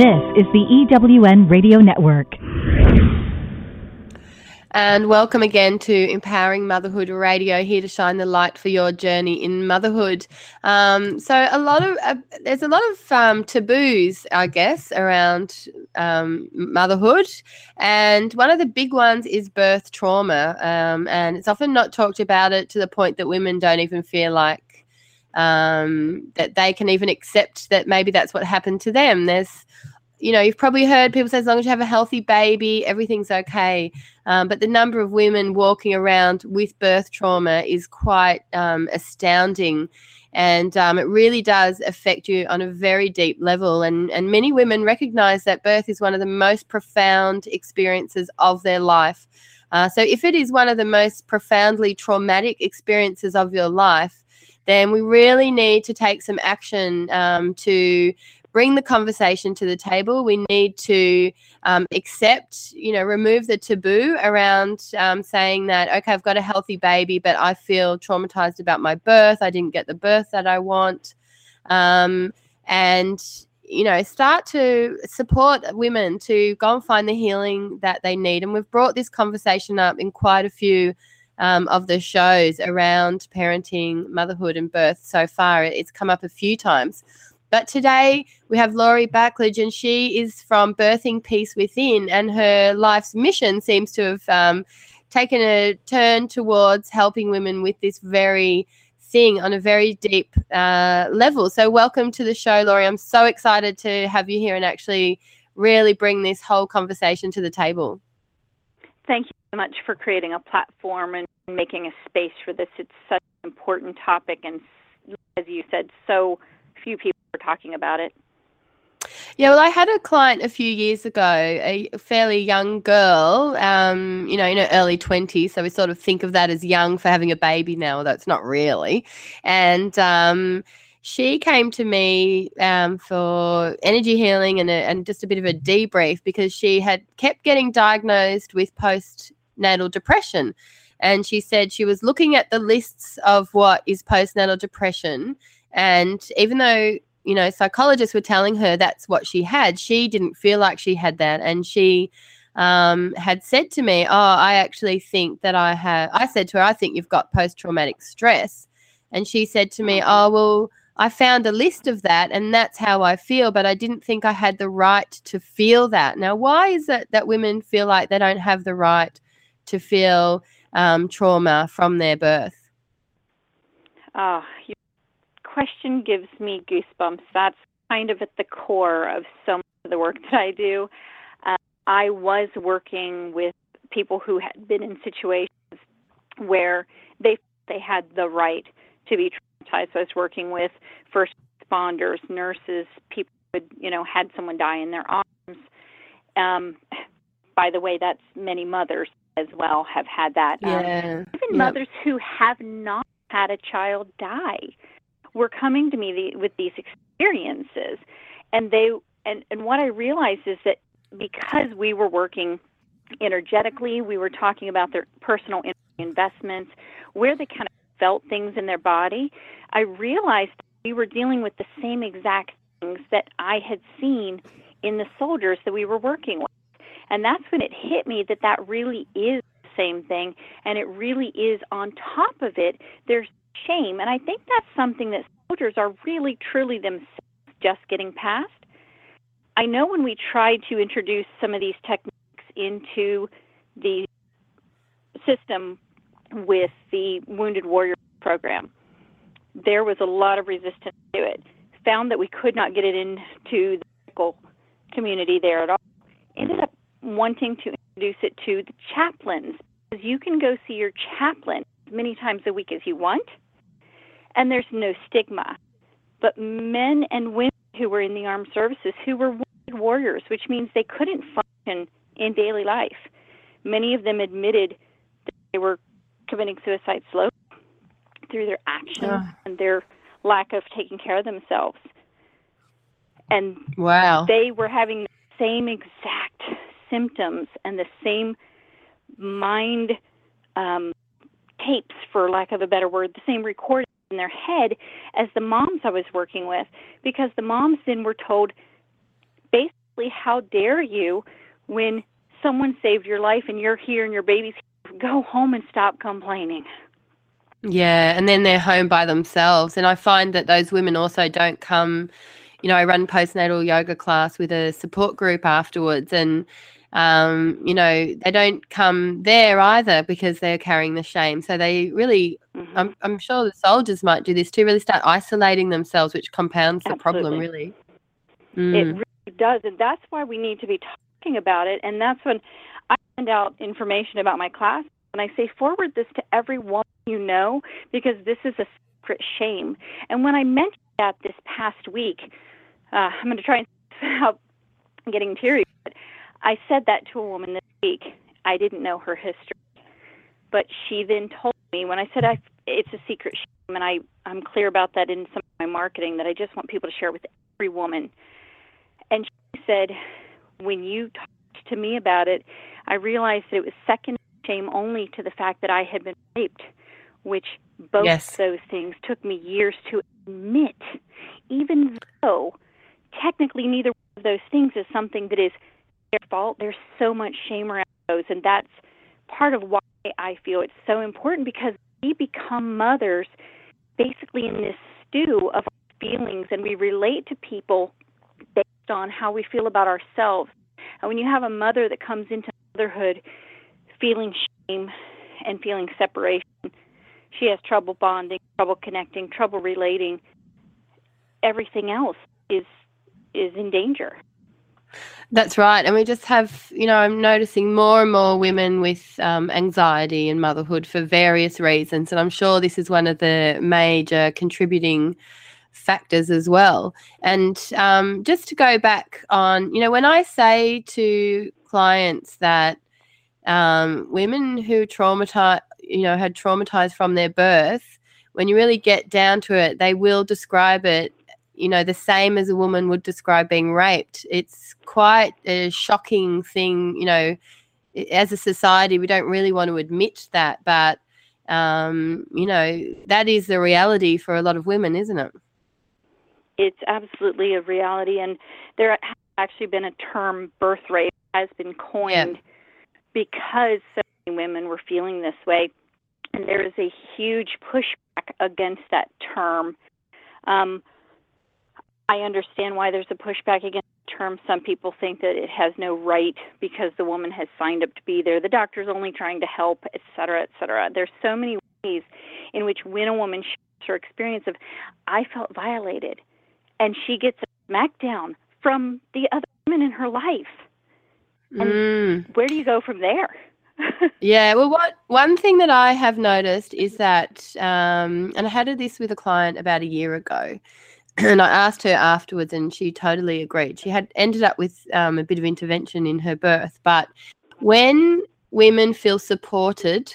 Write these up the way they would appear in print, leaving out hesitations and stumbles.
This is the EWN Radio Network. And welcome again to Empowering Motherhood Radio, here to shine the light for your journey in motherhood. There's a lot of taboos, I guess, around motherhood, and one of the big ones is birth trauma, and it's often not talked about it to the point that women don't even feel like that they can even accept that maybe that's what happened to them. You've probably heard people say as long as you have a healthy baby, everything's okay. But the number of women walking around with birth trauma is quite astounding. And it really does affect you on a very deep level. And many women recognize that birth is one of the most profound experiences of their life. So if it is one of the most profoundly traumatic experiences of your life, then we really need to take some action to bring the conversation to the table. We need to accept, remove the taboo around saying that, okay, I've got a healthy baby, but I feel traumatized about my birth. I didn't get the birth that I want. Start to support women to go and find the healing that they need. And we've brought this conversation up in quite a few of the shows around parenting, motherhood and birth so far. It's come up a few times. But today we have Laurie Backledge, and she is from Birthing Peace Within, and her life's mission seems to have taken a turn towards helping women with this very thing on a very deep level. So welcome to the show, Laurie. I'm so excited to have you here and actually really bring this whole conversation to the table. Thank you so much for creating a platform and making a space for this. It's such an important topic, and as you said, so few people are talking about it. Yeah, well, I had a client a few years ago, a fairly young girl, in her early 20s. So we sort of think of that as young for having a baby now, although it's not really. And she came to me for energy healing and just a bit of a debrief, because she had kept getting diagnosed with postnatal depression. And she said she was looking at the lists of what is postnatal depression. And even though, psychologists were telling her that's what she had, she didn't feel like she had that. And she had said to me, I actually think that I said to her, I think you've got post-traumatic stress. And she said to me, I found a list of that and that's how I feel, but I didn't think I had the right to feel that. Now, why is it that women feel like they don't have the right to feel trauma from their birth? Your question gives me goosebumps. That's kind of at the core of so much of the work that I do. I was working with people who had been in situations where they had the right to be traumatized. So I was working with first responders, nurses, people who had someone die in their arms. By the way, that's many mothers as well have had that. Yeah. Even mothers who have not had a child die were coming to me with these experiences, and what I realized is that because we were working energetically, we were talking about their personal investments, where they kind of felt things in their body. I realized we were dealing with the same exact things that I had seen in the soldiers that we were working with, and that's when it hit me that really is the same thing, and it really is on top of it. There's shame, and I think that's something that soldiers are really, truly themselves just getting past. I know when we tried to introduce some of these techniques into the system with the Wounded Warrior program, there was a lot of resistance to it. Found that we could not get it into the medical community there at all. Ended up wanting to introduce it to the chaplains, because you can go see your chaplain as many times a week as you want, and there's no stigma. But men and women who were in the armed services who were wounded warriors, which means they couldn't function in daily life, many of them admitted that they were committing suicide slowly through their actions and their lack of taking care of themselves. And they were having the same exact symptoms and the same mind tapes, for lack of a better word, the same recordings in their head as the moms I was working with, because the moms then were told basically honestly, how dare you when someone saved your life and you're here and your baby's here, go home and stop complaining. Yeah, and then they're home by themselves. And I find that those women also don't come, I run postnatal yoga class with a support group afterwards, and they don't come there either because they're carrying the shame. So they really, I'm sure the soldiers might do this too, really start isolating themselves, which compounds the problem, really. It really does, and that's why we need to be talking about it. And that's when I send out information about my class, and I say, forward this to every woman you know, because this is a secret shame. And when I mentioned that this past week, I'm going to try and stop getting teary, but I said that to a woman this week. I didn't know her history, but she then told me, when I said it's a secret shame, and I'm clear about that in some of my marketing, that I just want people to share with every woman. And she said, when you talked to me about it, I realized that it was second shame only to the fact that I had been raped, which both of those things took me years to admit, even though technically neither one of those things is something that is their fault. There's so much shame around those, and that's part of why I feel it's so important, because we become mothers basically in this stew of feelings, and we relate to people based on how we feel about ourselves. And when you have a mother that comes into motherhood feeling shame and feeling separation, she has trouble bonding, trouble connecting, trouble relating. Everything else is in danger. That's right. And we just have, I'm noticing more and more women with anxiety in motherhood for various reasons. And I'm sure this is one of the major contributing factors as well. And just to go back on, when I say to clients that women who had traumatized from their birth, when you really get down to it, they will describe it, the same as a woman would describe being raped. It's quite a shocking thing, as a society, we don't really want to admit that, but, that is the reality for a lot of women, isn't it? It's absolutely a reality, and there has actually been a term, birth rape, has been coined because so many women were feeling this way, and there is a huge pushback against that term. I understand why there's a pushback against the term. Some people think that it has no right because the woman has signed up to be there. The doctor's only trying to help, et cetera, et cetera. There's so many ways in which when a woman shares her experience of, I felt violated, and she gets a smackdown from the other women in her life. And where do you go from there? Yeah, well, one thing that I have noticed is that, and I had this with a client about a year ago, and I asked her afterwards, and she totally agreed. She had ended up with a bit of intervention in her birth, but when women feel supported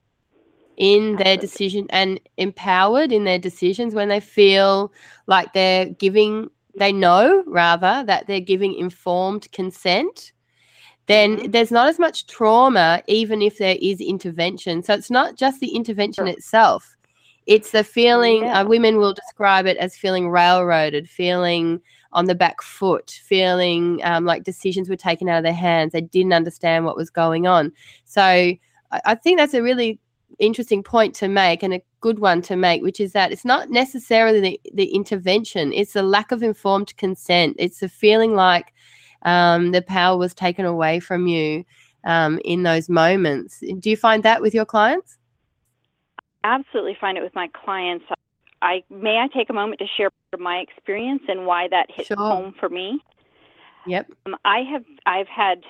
in their decision and empowered in their decisions, when they feel like they know rather that they're giving informed consent, then there's not as much trauma, even if there is intervention. So it's not just the intervention itself. It's the feeling, women will describe it as feeling railroaded, feeling on the back foot, feeling like decisions were taken out of their hands. They didn't understand what was going on. So I think that's a really interesting point to make, and a good one to make, which is that it's not necessarily the intervention. It's the lack of informed consent. It's the feeling like the power was taken away from you in those moments. Do you find that with your clients? Absolutely find it with my clients. May I take a moment to share my experience and why that hit home for me? Yep. I've had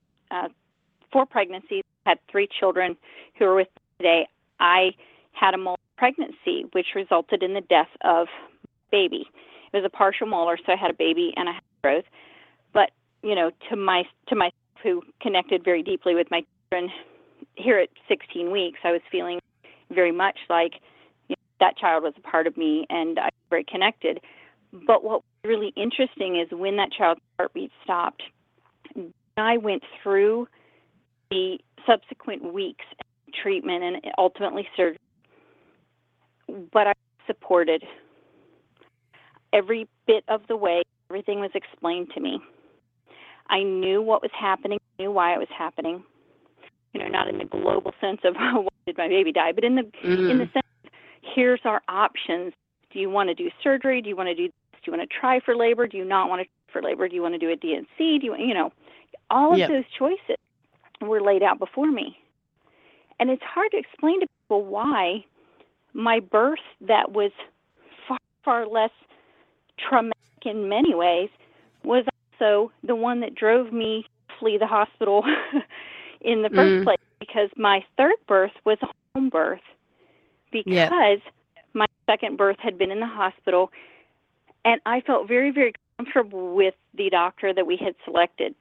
4 pregnancies, had 3 children who are with me today. I had a molar pregnancy, which resulted in the death of baby. It was a partial molar, so I had a baby and I had growth. But to myself, who connected very deeply with my children, here at 16 weeks, I was feeling very much like that child was a part of me, and I was very connected. But what was really interesting is when that child's heartbeat stopped, I went through the subsequent weeks of treatment and ultimately surgery, but I was supported every bit of the way. Everything was explained to me. I knew what was happening, I knew why it was happening. Not in the global sense of why did my baby die, but in the sense of, here's our options. Do you want to do surgery? Do you want to do this? Do you want to try for labor? Do you not want to try for labor? Do you want to do a DNC? Do you all of those choices were laid out before me. And it's hard to explain to people why my birth, that was far, far less traumatic in many ways, was also the one that drove me to flee the hospital in the first place, because my third birth was a home birth, because my second birth had been in the hospital, and I felt very, very comfortable with the doctor that we had selected.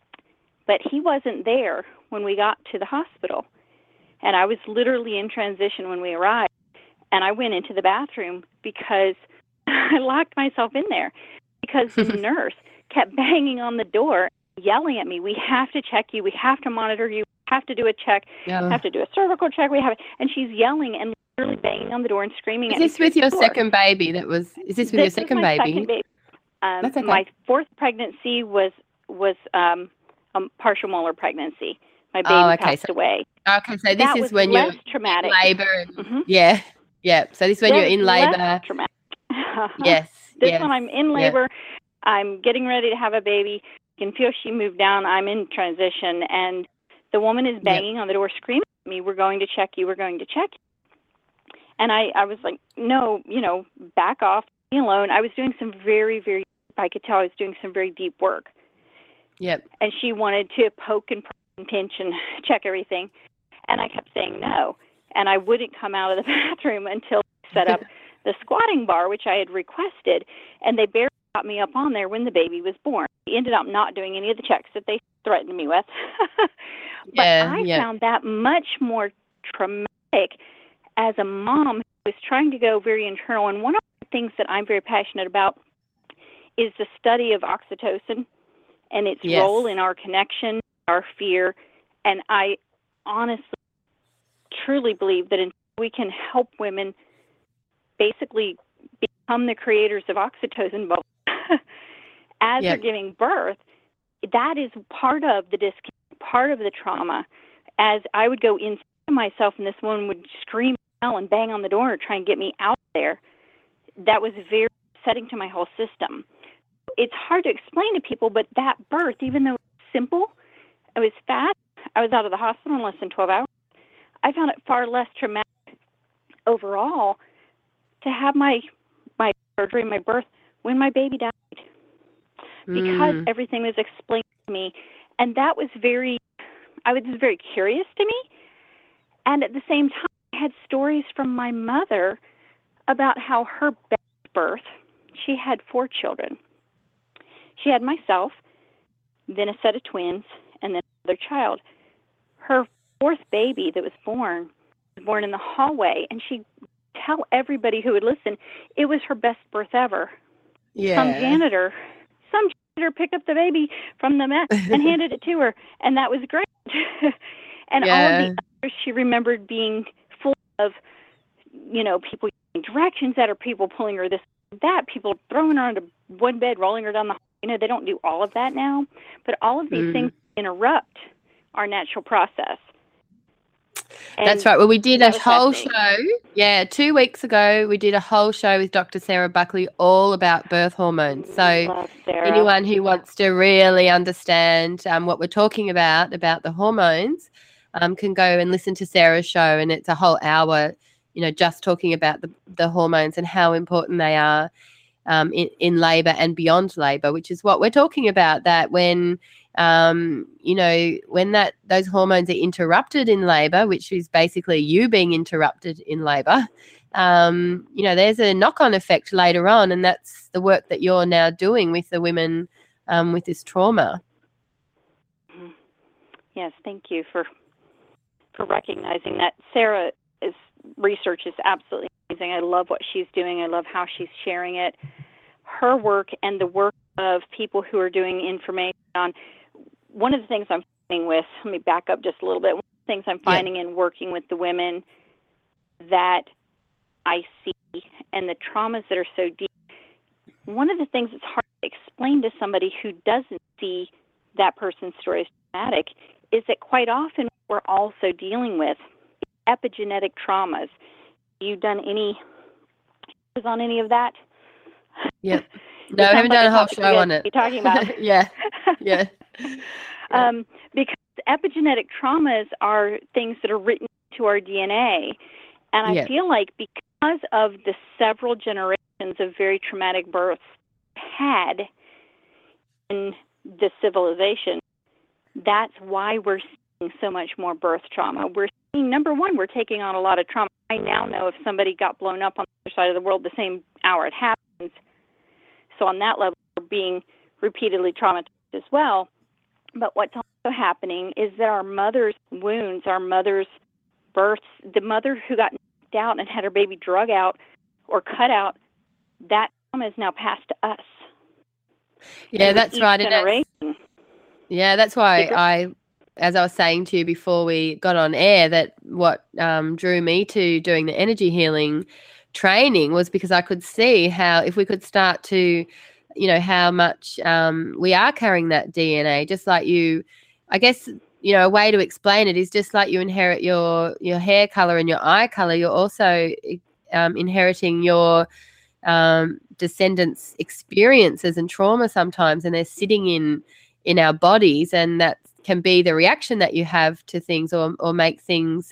But he wasn't there when we got to the hospital, and I was literally in transition when we arrived, and I went into the bathroom because I locked myself in there because the nurse kept banging on the door, yelling at me, we have to check you, we have to monitor you, we have to do a check, we have to do a cervical check, and she's yelling and literally banging on the door and screaming at me. Is this with your second baby? Is this with your second baby? Second baby. That's okay. My fourth pregnancy was a partial molar pregnancy. My baby passed away. Okay, so this is when you're traumatic. In labor. Yeah. So this is when you're in labor. Traumatic. Yes. This one I'm in labor. I'm getting ready to have a baby. I can feel she moved down. I'm in transition, and the woman is banging on the door, screaming at me, we're going to check you, we're going to check you. And I was like, no, back off, leave me alone. I was doing some very, very, I could tell I was doing some very deep work. Yep. And she wanted to poke and pinch and check everything. And I kept saying no. And I wouldn't come out of the bathroom until I set up the squatting bar, which I had requested. And they barely got me up on there when the baby was born. He ended up not doing any of the checks that they threatened me with. But I found that much more traumatic as a mom who was trying to go very internal. And one of the things that I'm very passionate about is the study of oxytocin and its role in our connection, our fear. And I honestly, truly believe that until we can help women basically become the creators of oxytocin bubbles as they're giving birth, that is part of the disconnect, part of the trauma. As I would go inside myself and this woman would scream and bang on the door and try and get me out there, that was very upsetting to my whole system. It's hard to explain to people, but that birth, even though it was simple, it was fast, I was out of the hospital in less than 12 hours, I found it far less traumatic overall to have my surgery, my birth, when my baby died, because everything was explained to me. And that was very curious to me. And at the same time, I had stories from my mother about how her best birth, she had 4 children. She had myself, then a set of twins, and then another child. Her 4th baby that was born in the hallway, and she'd tell everybody who would listen, it was her best birth ever. Yeah. Some janitor picked up the baby from the mat and handed it to her, and that was great. And all of the others, she remembered being full of, people giving directions at her, people pulling her this, that, people throwing her onto one bed, rolling her down the hall. They don't do all of that now, but all of these things interrupt our natural process. And that's right. Well, we did a whole show. 2 weeks ago, we did a whole show with Dr. Sarah Buckley all about birth hormones. So anyone who wants to really understand what we're talking about the hormones can go and listen to Sarah's show. And it's a whole hour, just talking about the hormones and how important they are in labor and beyond labor, which is what we're talking about, that when when those hormones are interrupted in labor, which is basically you being interrupted in labor, there's a knock-on effect later on, and that's the work that you're now doing with the women with this trauma. Yes, thank you for recognizing that. Sarah's research is absolutely amazing. I love what she's doing. I love how she's sharing it. Her work and the work of people who are doing information on. One of the things I'm finding with, let me back up just a little bit. One of the things I'm finding in working with the women that I see and the traumas that are so deep, one of the things that's hard to explain to somebody who doesn't see that person's story is traumatic is that quite often we're also dealing with epigenetic traumas. You done any on any of that? Yep. No, I haven't done a whole show on it. You're talking about. Yeah. Because epigenetic traumas are things that are written to our DNA. And I feel like because of the several generations of very traumatic births had in the civilization, that's why we're seeing so much more birth trauma. We're seeing, number one, we're taking on a lot of trauma. I now know if somebody got blown up on the other side of the world the same hour it happens. So on that level, we're being repeatedly traumatized as well. But what's also happening is that our mother's wounds, our mother's births, the mother who got knocked out and had her baby drug out or cut out, that trauma is now passed to us. Yeah, that's right. Yeah, that's why as I was saying to you before we got on air, that what drew me to doing the energy healing training was because I could see how if we could start to, how much we are carrying that DNA, just like you, I guess, a way to explain it is just like you inherit your hair color and your eye color, you're also inheriting your descendants' experiences and trauma sometimes, and they're sitting in our bodies, and that can be the reaction that you have to things or make things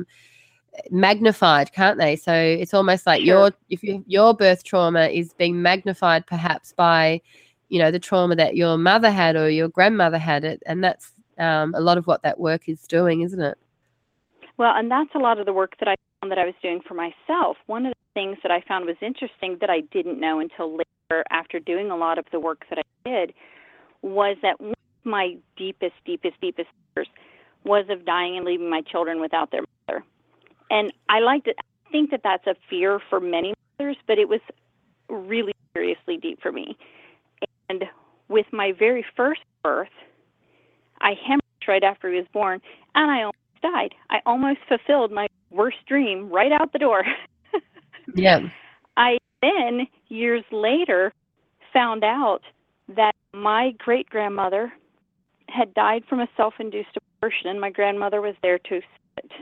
magnified, can't they? So it's almost like your birth trauma is being magnified perhaps by, the trauma that your mother had or your grandmother had it. And that's a lot of what that work is doing, isn't it? Well, and that's a lot of the work that I found that I was doing for myself. One of the things that I found was interesting that I didn't know until later after doing a lot of the work that I did was that one of my deepest fears was of dying and leaving my children without their mother. And I think that that's a fear for many mothers, but it was really seriously deep for me. And with my very first birth, I hemorrhaged right after he was born, and I almost died. I almost fulfilled my worst dream right out the door. Yeah. I then, years later, found out that my great-grandmother had died from a self-induced abortion, and my grandmother was there to see it.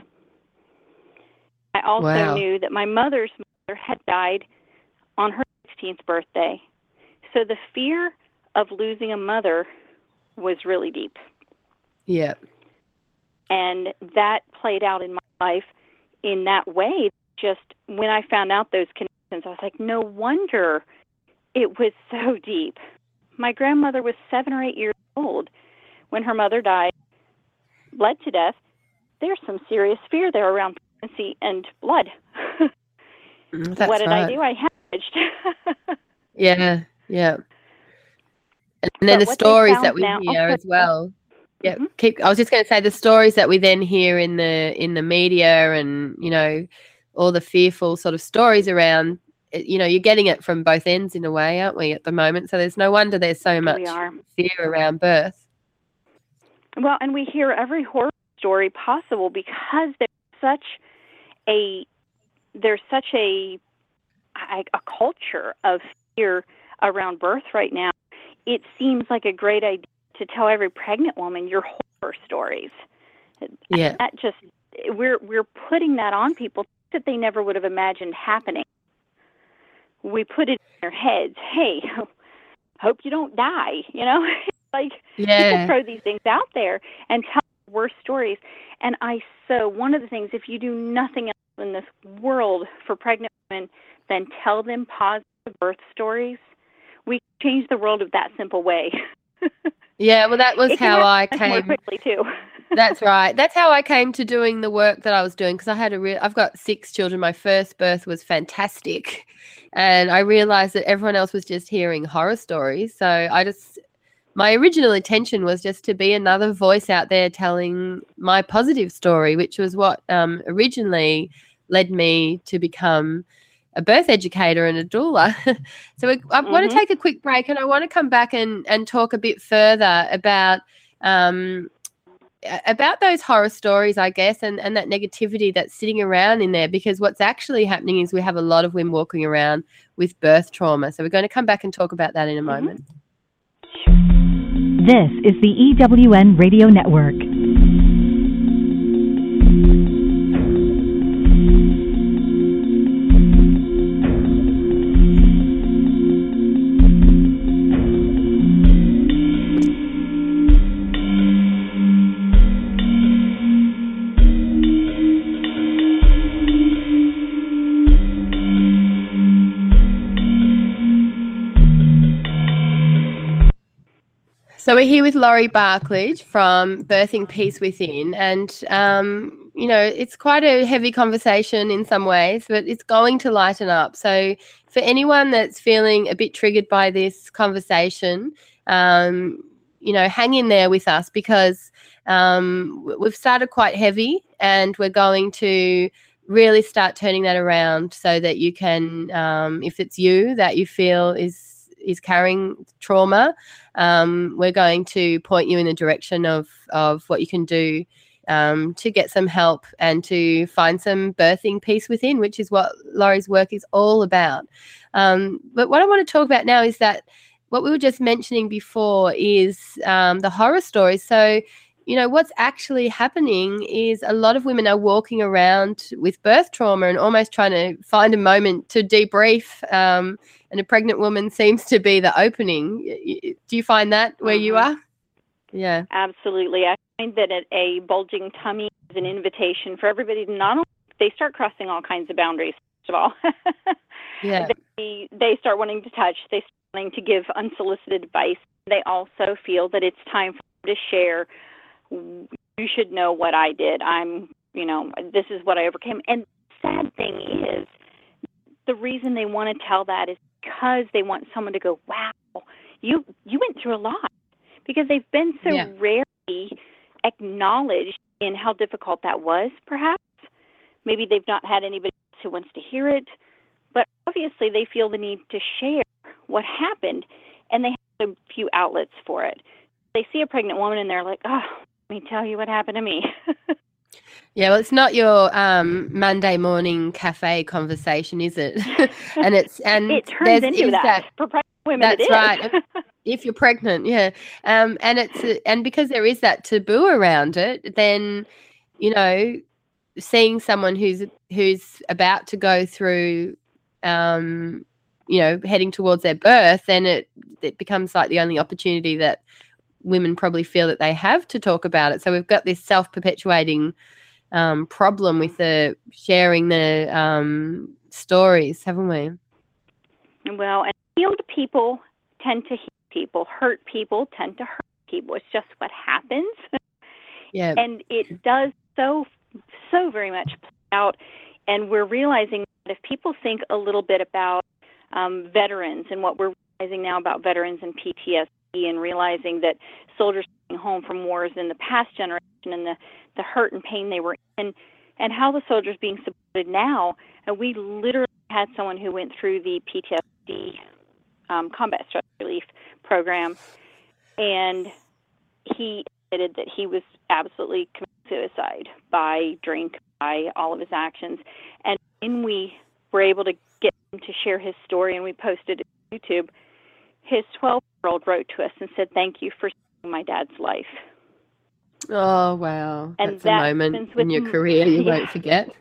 I also knew that my mother's mother had died on her 16th birthday. So the fear of losing a mother was really deep. Yeah. And that played out in my life in that way. Just when I found out those connections, I was like, no wonder it was so deep. My grandmother was 7 or 8 years old when her mother died, bled to death. There's some serious fear there around pregnancy and blood. What did I do? I hemorrhaged. Yeah. And then the stories that we hear as well. Yeah, I was just going to say the stories that we then hear in the media and, all the fearful sort of stories around, you're getting it from both ends in a way, aren't we, at the moment? So there's no wonder there's so much fear around birth. Well, and we hear every horror story possible because there's such a culture of fear around birth right now. It seems like a great idea to tell every pregnant woman your horror stories. Yeah. That just we're putting that on people that they never would have imagined happening. We put it in their heads. Hey, hope you don't die. People throw these things out there and tell worse stories. And one of the things, if you do nothing else in this world for pregnant women, then tell them positive birth stories. We change the world of that simple way. Yeah, well, that was how I came. More quickly too. That's right. That's how I came to doing the work that I was doing, because I've got 6 children. My first birth was fantastic, and I realized that everyone else was just hearing horror stories. So my original intention was just to be another voice out there telling my positive story, which was what originally led me to become a birth educator and a doula. So I want to take a quick break, and I want to come back and talk a bit further about those horror stories, I guess, and that negativity that's sitting around in there, because what's actually happening is we have a lot of women walking around with birth trauma. So we're going to come back and talk about that in a moment. This is the EWN Radio Network. So we're here with Laurie Barclage from Birthing Peace Within, and it's quite a heavy conversation in some ways, but it's going to lighten up. So for anyone that's feeling a bit triggered by this conversation, hang in there with us, because we've started quite heavy, and we're going to really start turning that around so that you can, if it's you that you feel is carrying trauma, we're going to point you in the direction of what you can do to get some help and to find some birthing peace within, which is what Laurie's work is all about. But what I want to talk about now is that what we were just mentioning before is the horror stories. So, what's actually happening is a lot of women are walking around with birth trauma and almost trying to find a moment to debrief. And a pregnant woman seems to be the opening. Do you find that where you are? Yeah. Absolutely. I find that a bulging tummy is an invitation for everybody to not only, they start crossing all kinds of boundaries, first of all. Yeah. They start wanting to touch. They start wanting to give unsolicited advice. They also feel that it's time for them to share. You should know what I did. This is what I overcame. And the sad thing is, the reason they want to tell that is because they want someone to go, wow, you went through a lot. Because they've been so rarely acknowledged in how difficult that was, perhaps. Maybe they've not had anybody else who wants to hear it. But obviously they feel the need to share what happened, and they have a few outlets for it. They see a pregnant woman and they're like, oh, let me tell you what happened to me. Yeah, well, it's not your Monday morning cafe conversation, is it? and it turns into that. For pregnant women, that's it is. Right. If you're pregnant, yeah, and because there is that taboo around it, then seeing someone who's about to go through, heading towards their birth, then it becomes like the only opportunity that women probably feel that they have to talk about it. So we've got this self-perpetuating problem with the sharing the stories, haven't we? Well, and healed people tend to heal people. Hurt people tend to hurt people. It's just what happens. Yeah. And it does so very much play out. And we're realizing that if people think a little bit about veterans and what we're realizing now about veterans and PTSD, and realizing that soldiers coming home from wars in the past generation and the hurt and pain they were in, and how the soldiers being supported now. And we literally had someone who went through the PTSD combat stress relief program, and he admitted that he was absolutely committing suicide by drink, by all of his actions. And when we were able to get him to share his story, and we posted it on YouTube, his 12-year-old wrote to us and said, "Thank you for saving my dad's life." Oh, wow. And that's a moment in your career you won't forget.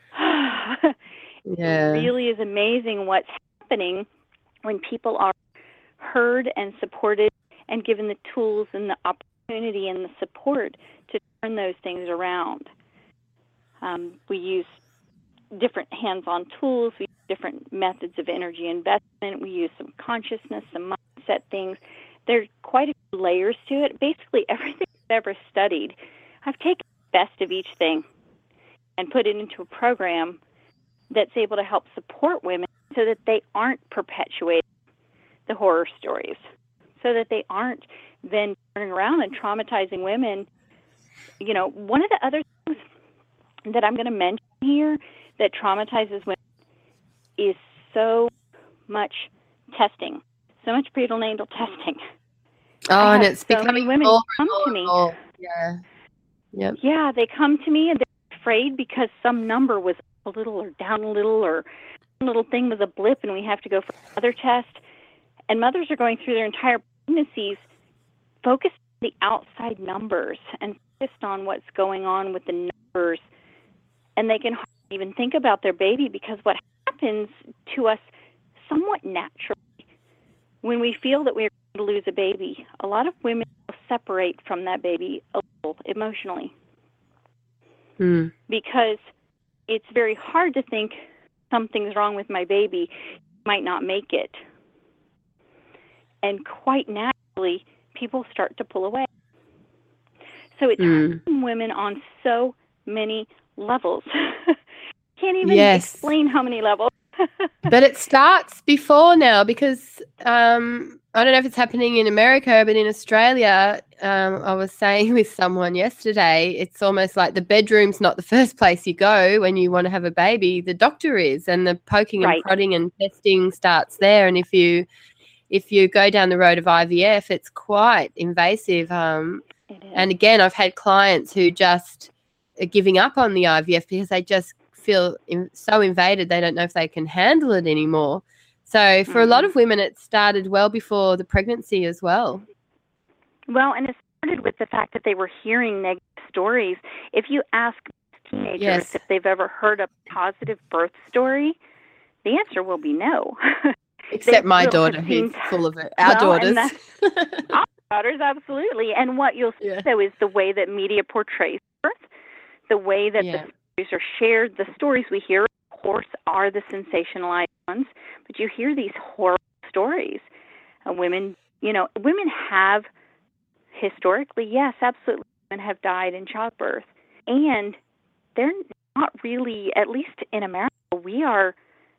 Yeah. It really is amazing what's happening when people are heard and supported and given the tools and the opportunity and the support to turn those things around. We use different hands-on tools. We use different methods of energy investment. We use some consciousness, some mindset things. There's quite a few layers to it. Basically, everything I've ever studied, I've taken the best of each thing and put it into a program that's able to help support women so that they aren't perpetuating the horror stories, so that they aren't then turning around and traumatizing women. One of the other things that I'm going to mention here that traumatizes women is so much testing, so much prenatal testing. Oh, and it's so becoming women more come and to me. more. Yeah. Yep. Yeah, they come to me and they're afraid because some number was a little or down a little, or one little thing was a blip and we have to go for another test. And mothers are going through their entire pregnancies focused the outside numbers and focused on what's going on with the numbers, and they can hardly even think about their baby, because what happens to us somewhat naturally when we feel that we're going to lose a baby, a lot of women will separate from that baby a little emotionally. Because it's very hard to think something's wrong with my baby, might not make it. And quite naturally, people start to pull away. So it's hurting women on so many levels. Can't even explain how many levels. But it starts before now, because I don't know if it's happening in America, but in Australia, I was saying with someone yesterday, it's almost like the bedroom's not the first place you go when you want to have a baby. The doctor is, and the poking and prodding and testing starts there. And if you go down the road of IVF, it's quite invasive. And again, I've had clients who just are giving up on the IVF because they just feel so invaded they don't know if they can handle it anymore. So for a lot of women, it started well before the pregnancy as well. Well, and it started with the fact that they were hearing negative stories. If you ask teenagers if they've ever heard a positive birth story, the answer will be no. Except my daughter, who's full of it. Our daughters. Our daughters, absolutely. And what you'll see, though, is the way that media portrays birth, the way that the stories are shared. The stories we hear, of course, are the sensationalized ones, but you hear these horrible stories. Women have historically, yes, absolutely, women have died in childbirth. And they're not really, at least in America, we are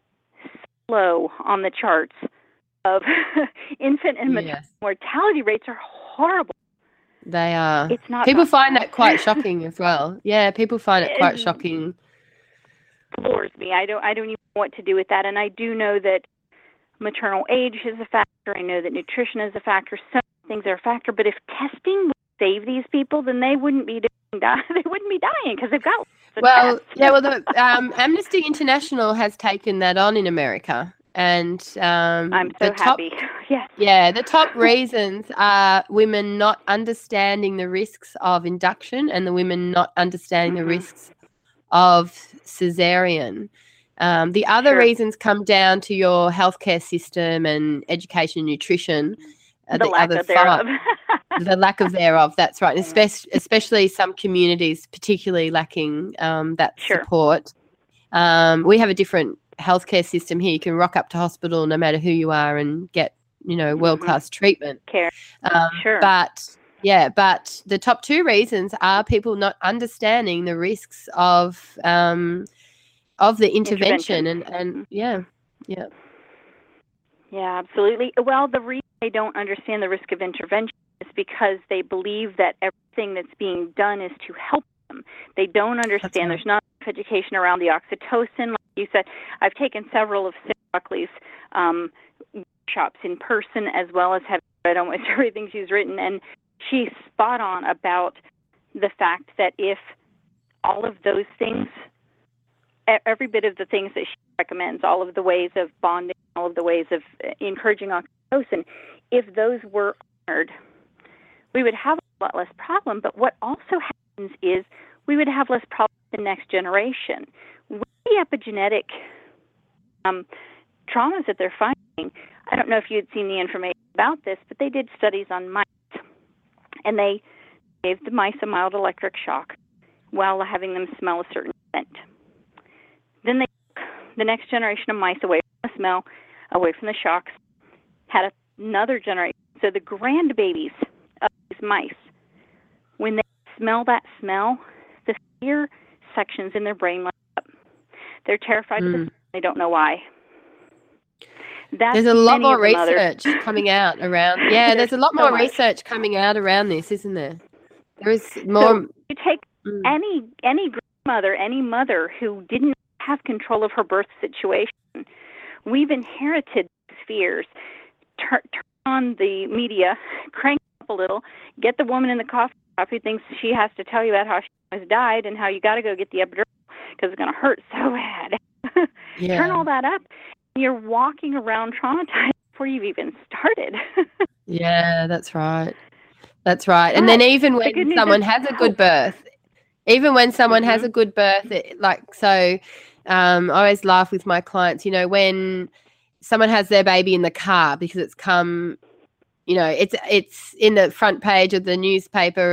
low on the charts of infant and maternal mortality rates are horrible. They are. It's not. People find that quite shocking as well. Yeah, people find it quite shocking. Floors me. I don't even know what to do with that. And I do know that maternal age is a factor. I know that nutrition is a factor. Some things are a factor. But if testing would save these people, then they wouldn't be dying. They wouldn't be dying because they've got. The Amnesty International has taken that on in America. And I'm so happy. Yes. Yeah, the top reasons are women not understanding the risks of induction and the women not understanding the risks of cesarean. The other reasons come down to your healthcare system and education and nutrition. The lack of thereof. The lack of thereof, that's right. Especially some communities particularly lacking that support. We have a different healthcare system here. You can rock up to hospital no matter who you are and get, world-class treatment. Care. But the top two reasons are people not understanding the risks of the intervention. And Yeah, absolutely. Well, the reason they don't understand the risk of intervention is because they believe that everything that's being done is to help them. They don't understand. There's not enough education around the oxytocin. Like you said, I've taken several of Sarah Buckley's workshops in person, as well as have read almost everything she's written, and she's spot on about the fact that if all of those things, every bit of the things that she recommends, all of the ways of bonding, all of the ways of encouraging oxytocin, if those were honored, we would have a lot less problem. But what also happens is we would have less problems in the next generation. With the epigenetic traumas that they're finding, I don't know if you had seen the information about this, but they did studies on mice, and they gave the mice a mild electric shock while having them smell a certain scent. Then they took the next generation of mice away from the smell, away from the shocks, had another generation. So the grandbabies of these mice, when they smell that smell, the fear sections in their brain light up. They're terrified of the smell. They don't know why. There's a lot more research coming out around. Yeah, there's a lot more research coming out around this, isn't there? There is more. So you take any grandmother, any mother who didn't have control of her birth situation. We've inherited these fears. Turn on the media, crank up a little, get the woman in the coffee shop who thinks she has to tell you about how she almost died and how you got to go get the epidural because it's going to hurt so bad. Turn all that up. You're walking around traumatized before you've even started. Yeah, that's right. That's right. And then even when good news someone is has a good birth, even when someone has a good birth, I always laugh with my clients, when someone has their baby in the car because it's come, it's in the front page of the newspaper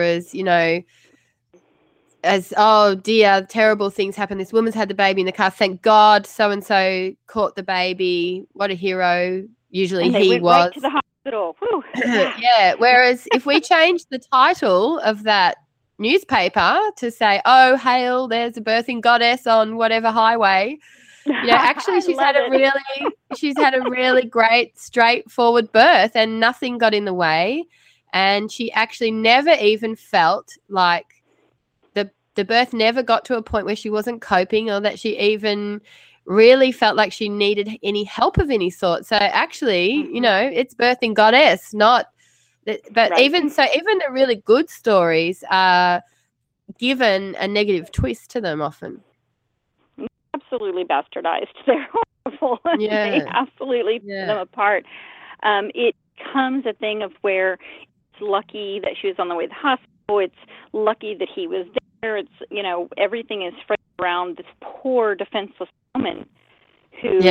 as, oh dear, terrible things happen. This woman's had the baby in the car. Thank God so-and-so caught the baby. What a hero. Usually and they he went was. right to the hospital. Whew. Yeah. Whereas if we change the title of that newspaper to say, oh, hail, there's a birthing goddess on whatever highway, actually she's had a really great straightforward birth and nothing got in the way. And she actually never even felt like the birth never got to a point where she wasn't coping or that she even really felt like she needed any help of any sort. So actually, it's birthing goddess, not but right. Even the really good stories are given a negative twist to them often. Absolutely bastardized. They're horrible. Yeah. They absolutely tear them apart. It becomes a thing of where it's lucky that she was on the way to the hospital. It's lucky that he was there. It's, everything is framed around this poor defenseless woman who,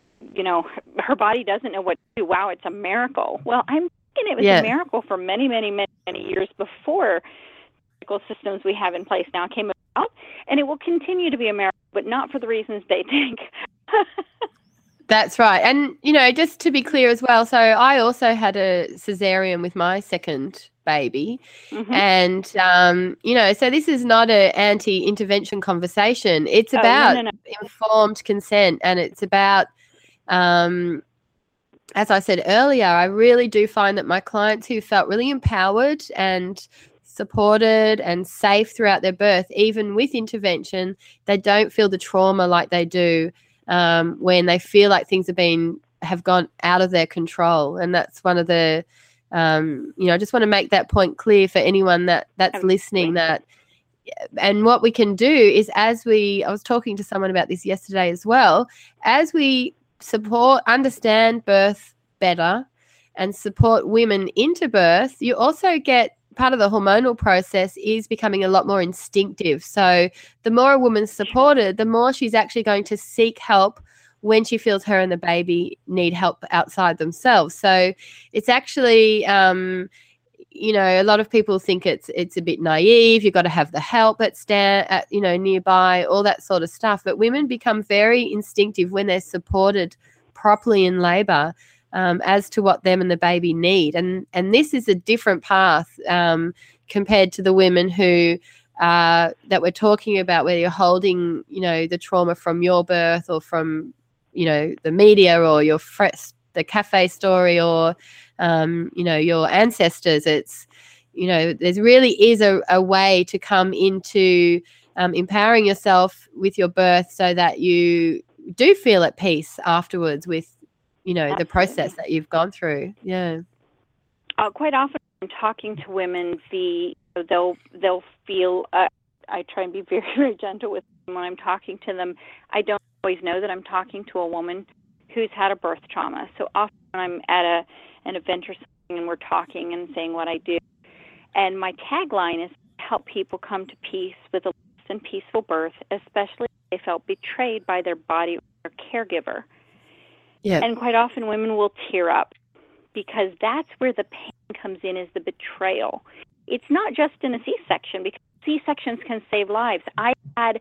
her body doesn't know what to do. Wow, it's a miracle. Well, I'm thinking it was a miracle for many, many, many, many years before medical systems we have in place now came about, and it will continue to be a miracle, but not for the reasons they think. That's right. And, just to be clear as well, so I also had a cesarean with my second baby. Mm-hmm. And, so this is not an anti-intervention conversation. It's about informed consent, and it's about, as I said earlier, I really do find that my clients who felt really empowered and supported and safe throughout their birth, even with intervention, they don't feel the trauma like they do when they feel like things have gone out of their control. And that's one of the, I just want to make that point clear for anyone that's listening, and what we can do is I was talking to someone about this yesterday as well, as we understand birth better and support women into birth, you also get part of the hormonal process is becoming a lot more instinctive. So the more a woman's supported, the more she's actually going to seek help when she feels her and the baby need help outside themselves. So it's actually, a lot of people think it's a bit naive. You've got to have the help nearby, all that sort of stuff. But women become very instinctive when they're supported properly in labour. As to what them and the baby need. And this is a different path compared to the women who that we're talking about, where you're holding, the trauma from your birth or from, the media or the cafe story or, your ancestors. It's, there really is a way to come into empowering yourself with your birth so that you do feel at peace afterwards with, the process that you've gone through. Yeah. Quite often I'm talking to women, they'll feel, I try and be very, very gentle with them when I'm talking to them. I don't always know that I'm talking to a woman who's had a birth trauma. So often when I'm at an event or something and we're talking and saying what I do, and my tagline is help people come to peace with a less and peaceful birth, especially if they felt betrayed by their body or their caregiver. Yeah. And quite often women will tear up because that's where the pain comes in, is the betrayal. It's not just in a C-section, because C-sections can save lives. I had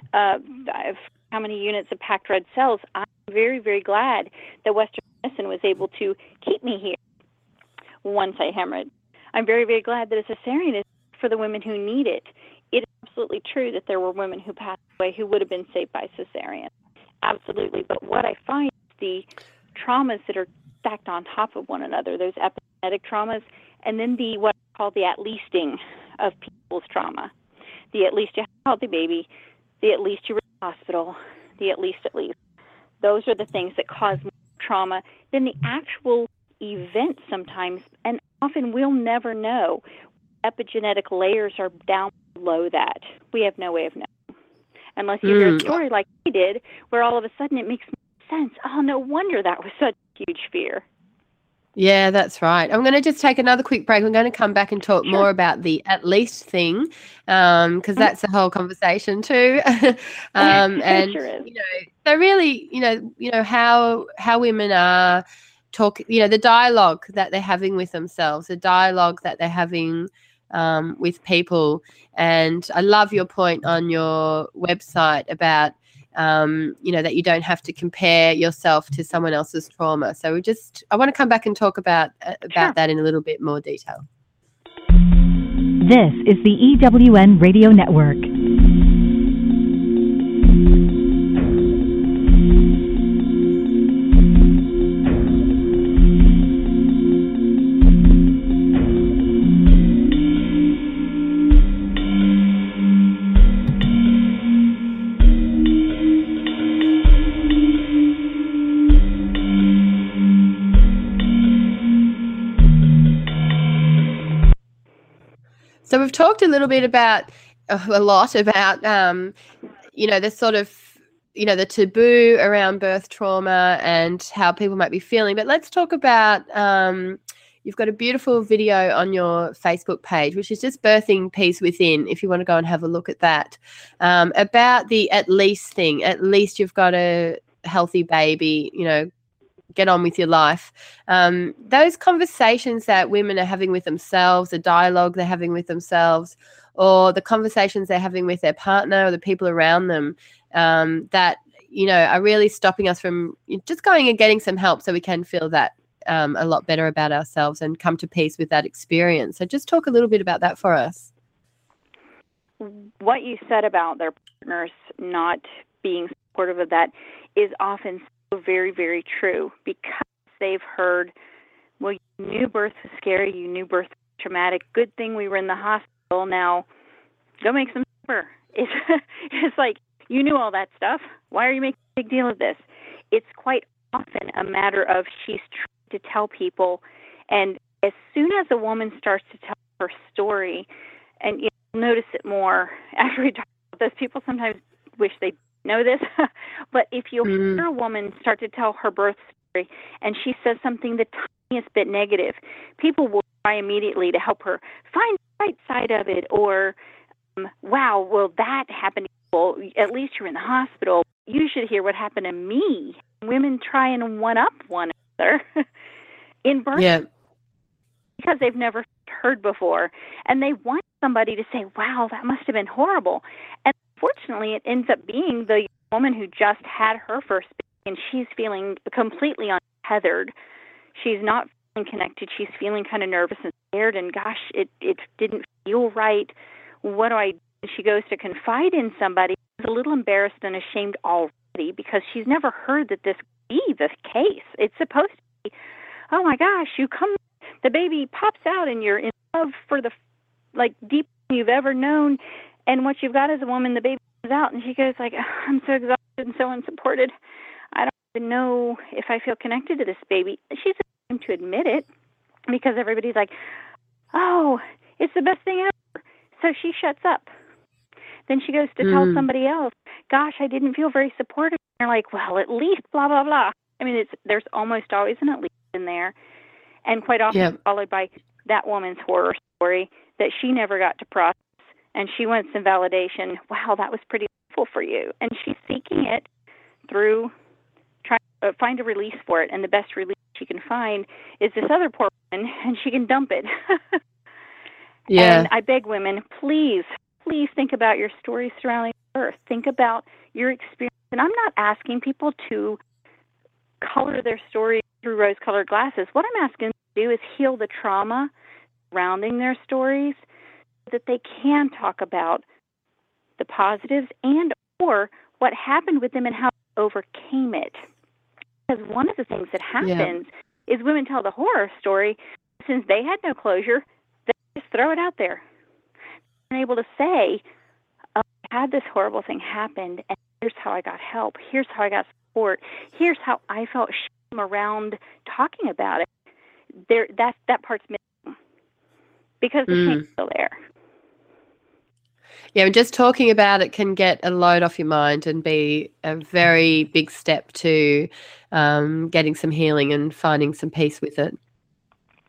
how many units of packed red cells. I'm very, very glad that Western medicine was able to keep me here once I hemorrhaged. I'm very, very glad that a cesarean is for the women who need it. It is absolutely true that there were women who passed away who would have been saved by cesarean. Absolutely. But what I find the traumas that are stacked on top of one another, those epigenetic traumas, and then what I call the at-leasting of people's trauma. The at least you held the baby, the at least you were in the hospital, the at least. Those are the things that cause more trauma than the actual event sometimes, and often we'll never know. Epigenetic layers are down below that. We have no way of knowing. Unless you hear a story like I did, where all of a sudden it makes sense. Oh, no wonder that was such a huge fear. Yeah, that's right. I'm going to just take another quick break. I'm going to come back and talk more about the at least thing, because that's a whole conversation too. And Sure is. so really, how women are talking. The dialogue that they're having with themselves, the dialogue that they're having with people. And I love your point on your website about that you don't have to compare yourself to someone else's trauma. So I want to come back and talk about that in a little bit more detail. This is the EWN Radio Network. So we've talked a little bit about the sort of, the taboo around birth trauma and how people might be feeling. But let's talk about, you've got a beautiful video on your Facebook page, which is just Birthing Peace Within, if you want to go and have a look at that, about the at least thing. At least you've got a healthy baby, get on with your life. Those conversations that women are having with themselves, the dialogue they're having with themselves, or the conversations they're having with their partner or the people around them, that, are really stopping us from just going and getting some help so we can feel that a lot better about ourselves and come to peace with that experience. So just talk a little bit about that for us. What you said about their partners not being supportive of that is often very, very true, because they've heard, well, you knew birth was scary, you knew birth was traumatic, good thing we were in the hospital, now go make some supper. It's like, you knew all that stuff, why are you making a big deal of this? It's quite often a matter of she's trying to tell people, and as soon as a woman starts to tell her story, and you'll notice it more after we talk about this, people sometimes wish they know this, but if you hear a woman start to tell her birth story and she says something the tiniest bit negative, people will try immediately to help her find the right side of it, or wow, well, that happened. Well, at least you're in the hospital. You should hear what happened to me. Women try and one-up one another in birth because they've never heard before, and they want somebody to say, wow, that must have been horrible. And fortunately, it ends up being the woman who just had her first baby, and she's feeling completely untethered. She's not feeling connected. She's feeling kind of nervous and scared, and gosh, it didn't feel right. What do I do? She goes to confide in somebody who's a little embarrassed and ashamed already because she's never heard that this be the case. It's supposed to be, oh my gosh, the baby pops out and you're in love for the deepest you've ever known, and what you've got is a woman, the baby comes out, and she goes like, I'm so exhausted and so unsupported. I don't even know if I feel connected to this baby. She's ashamed to admit it because everybody's like, oh, it's the best thing ever. So she shuts up. Then she goes to tell somebody else, gosh, I didn't feel very supported. And they're like, well, at least blah, blah, blah. I mean, there's almost always an at least in there. And quite often followed by that woman's horror story that she never got to process. And she wants some validation. Wow, that was pretty awful for you. And she's seeking it through trying to find a release for it. And the best release she can find is this other poor woman, and she can dump it. And I beg women, please think about your stories surrounding birth. Think about your experience. And I'm not asking people to color their story through rose-colored glasses. What I'm asking them to do is heal the trauma surrounding their stories so that they can talk about the positives and or what happened with them and how they overcame it. Because one of the things that happens is women tell the horror story. Since they had no closure, they just throw it out there. They're able to say, oh, I had this horrible thing happen, and here's how I got help. Here's how I got support. Here's how I felt shame around talking about it. That part's missing because the shame's still there. Yeah, and just talking about it can get a load off your mind and be a very big step to getting some healing and finding some peace with it.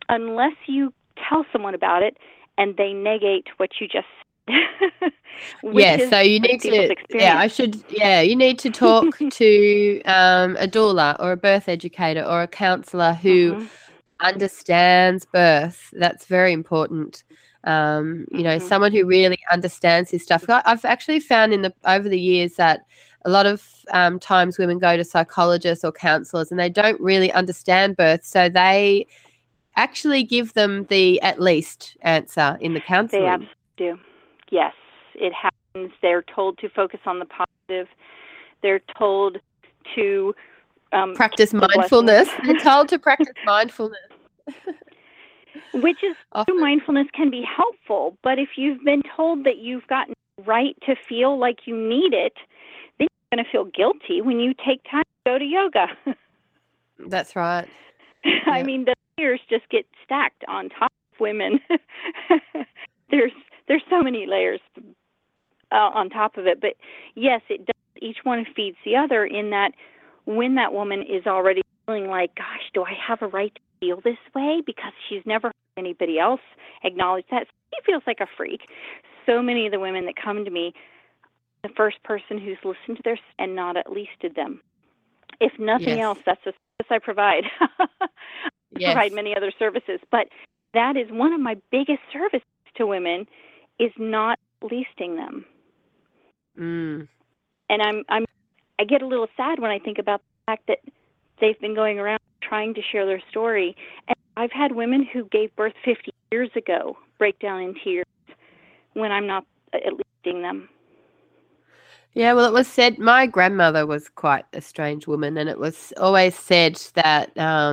unless you tell someone about it and they negate what you just said. So you need to, you need to talk to a doula or a birth educator or a counselor who understands birth. That's very important. Someone who really understands this stuff. I've actually found over the years that a lot of times women go to psychologists or counselors and they don't really understand birth, so they actually give them the at least answer in the counseling. They absolutely do. Yes, it happens. They're told to focus on the positive. They're told to practice mindfulness. They're told to practice mindfulness. Which is, mindfulness can be helpful, but if you've been told that you've gotten right to feel like you need it, then you're going to feel guilty when you take time to go to yoga. That's right. I mean, the layers just get stacked on top of women. There's so many layers on top of it. But yes, it does. Each one feeds the other, in that when that woman is already feeling like, gosh, do I have a right to feel this way? Because she's never heard anybody else acknowledge that. She feels like a freak. So many of the women that come to me, the first person who's listened to their and not at leasted them. If nothing else, that's the service I provide. I provide many other services, but that is one of my biggest services to women, is not leasting them. And I get a little sad when I think about the fact that they've been going around trying to share their story. And I've had women who gave birth 50 years ago break down in tears when I'm not leasting them. Yeah, well, it was said, my grandmother was quite a strange woman, and it was always said that,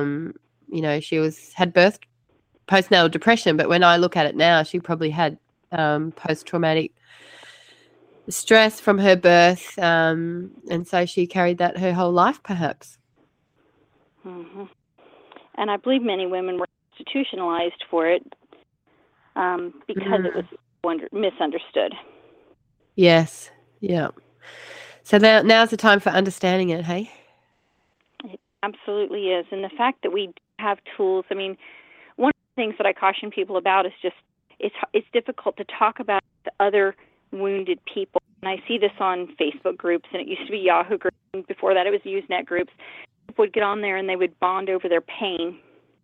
she had birth postnatal depression, but when I look at it now, she probably had post-traumatic stress from her birth, and so she carried that her whole life, perhaps. Mm-hmm. And I believe many women were institutionalized for it because it was misunderstood. Yes, yeah. So now's the time for understanding it, hey? It absolutely is. And the fact that we have tools, I mean, one of the things that I caution people about is just it's difficult to talk about the other wounded people. And I see this on Facebook groups, and it used to be Yahoo groups, and before that it was Usenet groups. People would get on there and they would bond over their pain.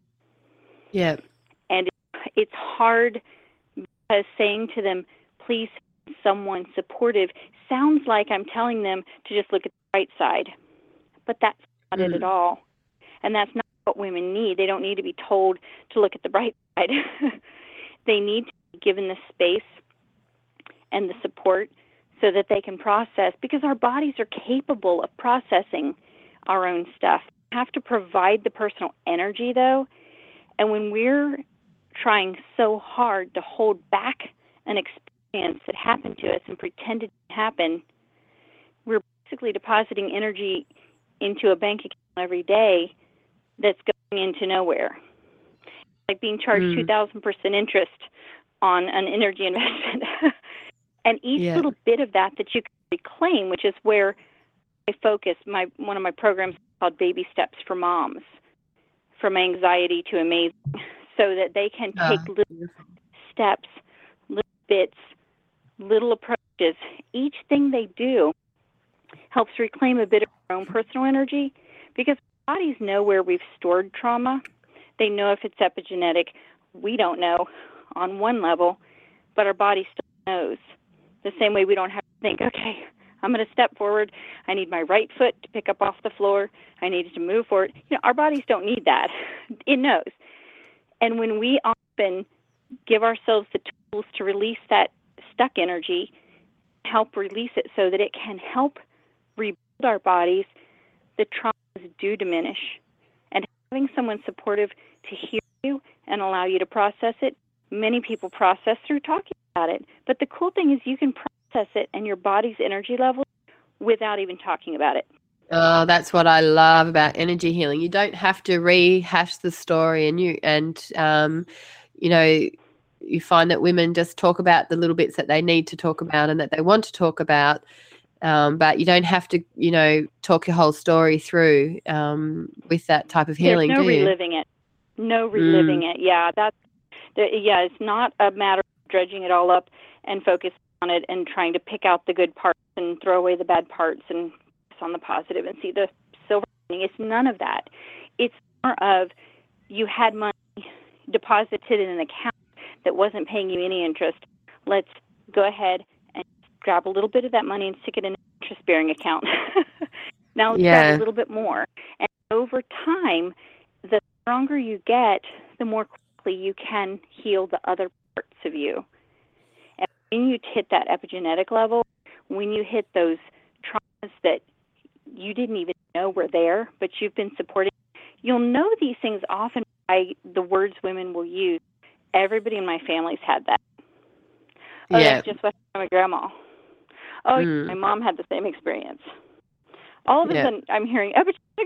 Yeah. And it's hard, because saying to them, please find someone supportive, sounds like I'm telling them to just look at the right side. But that's not it at all. And that's not what women need. They don't need to be told to look at the bright side. They need to be given the space and the support so that they can process, because our bodies are capable of processing our own stuff. We have to provide the personal energy, though. And when we're trying so hard to hold back an experience that happened to us and pretend it didn't happen, we're basically depositing energy into a bank account every day that's going into nowhere. Like being charged 2,000% interest on an energy investment. And each little bit of that you can reclaim, which is where I focus. One of my programs is called Baby Steps for Moms, from anxiety to amazing, so that they can take little steps, little bits, little approaches. Each thing they do helps reclaim a bit of our own personal energy, because bodies know where we've stored trauma. They know if it's epigenetic. We don't know on one level, but our body still knows. The same way we don't have to think, okay, I'm going to step forward. I need my right foot to pick up off the floor. I need it to move forward. Our bodies don't need that. It knows. And when we often give ourselves the tools to release that stuck energy, help release it so that it can help rebuild our bodies, the traumas do diminish. And having someone supportive to hear you and allow you to process it, many people process through talking about it. But the cool thing is you can process it and your body's energy level without even talking about it. Oh, that's what I love about energy healing. You don't have to rehash the story, and you find that women just talk about the little bits that they need to talk about and that they want to talk about. But you don't have to, talk your whole story through with that type of healing. There's no reliving it. No reliving it. Yeah, it's not a matter of dredging it all up and focusing on it and trying to pick out the good parts and throw away the bad parts and focus on the positive and see the silver lining. It's none of that. It's more of you had money deposited in an account that wasn't paying you any interest. Let's go ahead and grab a little bit of that money and stick it in an interest-bearing account. Now let's grab a little bit more. And over time, the stronger you get, the more quickly you can heal the other parts of you. And when you hit that epigenetic level, when you hit those traumas that you didn't even know were there, but you've been supporting, you'll know these things often by the words women will use. Everybody in my family's had that. Oh, that's just what happened to my grandma. Oh, my mom had the same experience. All of a sudden, I'm hearing epigenetic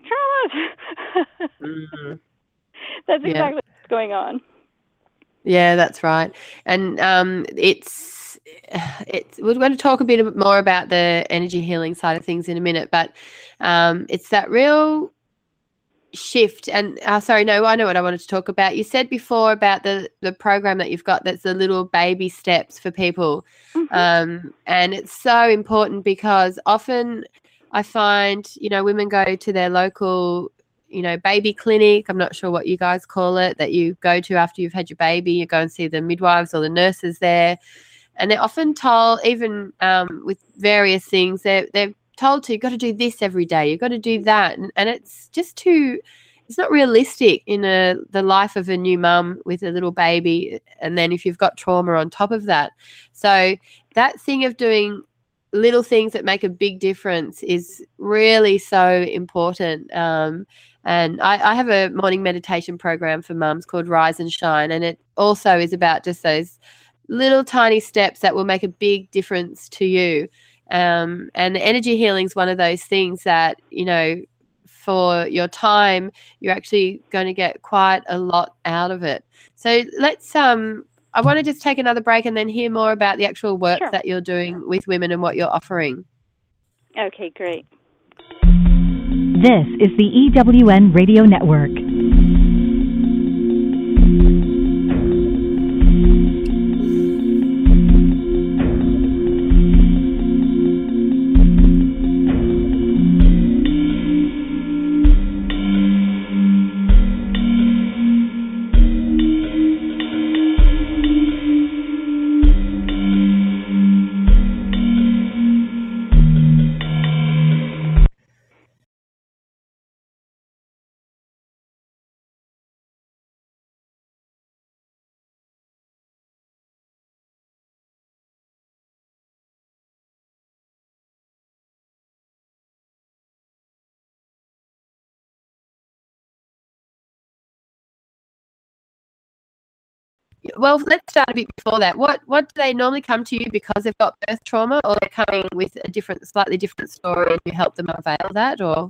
traumas. That's exactly what's going on. Yeah, that's right. And it's we're going to talk a bit more about the energy healing side of things in a minute, but it's that real shift. And I know what I wanted to talk about. You said before about the program that you've got that's the little baby steps for people. And it's so important because often I find, women go to their local, baby clinic. I'm not sure what you guys call it, that you go to after you've had your baby. You go and see the midwives or the nurses there. And they're often told, even with various things, they're told to, you've got to do this every day. You've got to do that. And it's just it's not realistic in the life of a new mum with a little baby. And then if you've got trauma on top of that. So that thing of doing little things that make a big difference is really so important. And I have a morning meditation program for mums called Rise and Shine. And it also is about just those little tiny steps that will make a big difference to you. And the energy healing is one of those things that, for your time, you're actually going to get quite a lot out of it. So let's, I want to just take another break and then hear more about the actual work that you're doing with women and what you're offering. Okay, great. This is the EWN Radio Network. Well, let's start a bit before that. What do they normally come to you because they've got birth trauma, or they're coming with a slightly different story and you help them unveil that? Or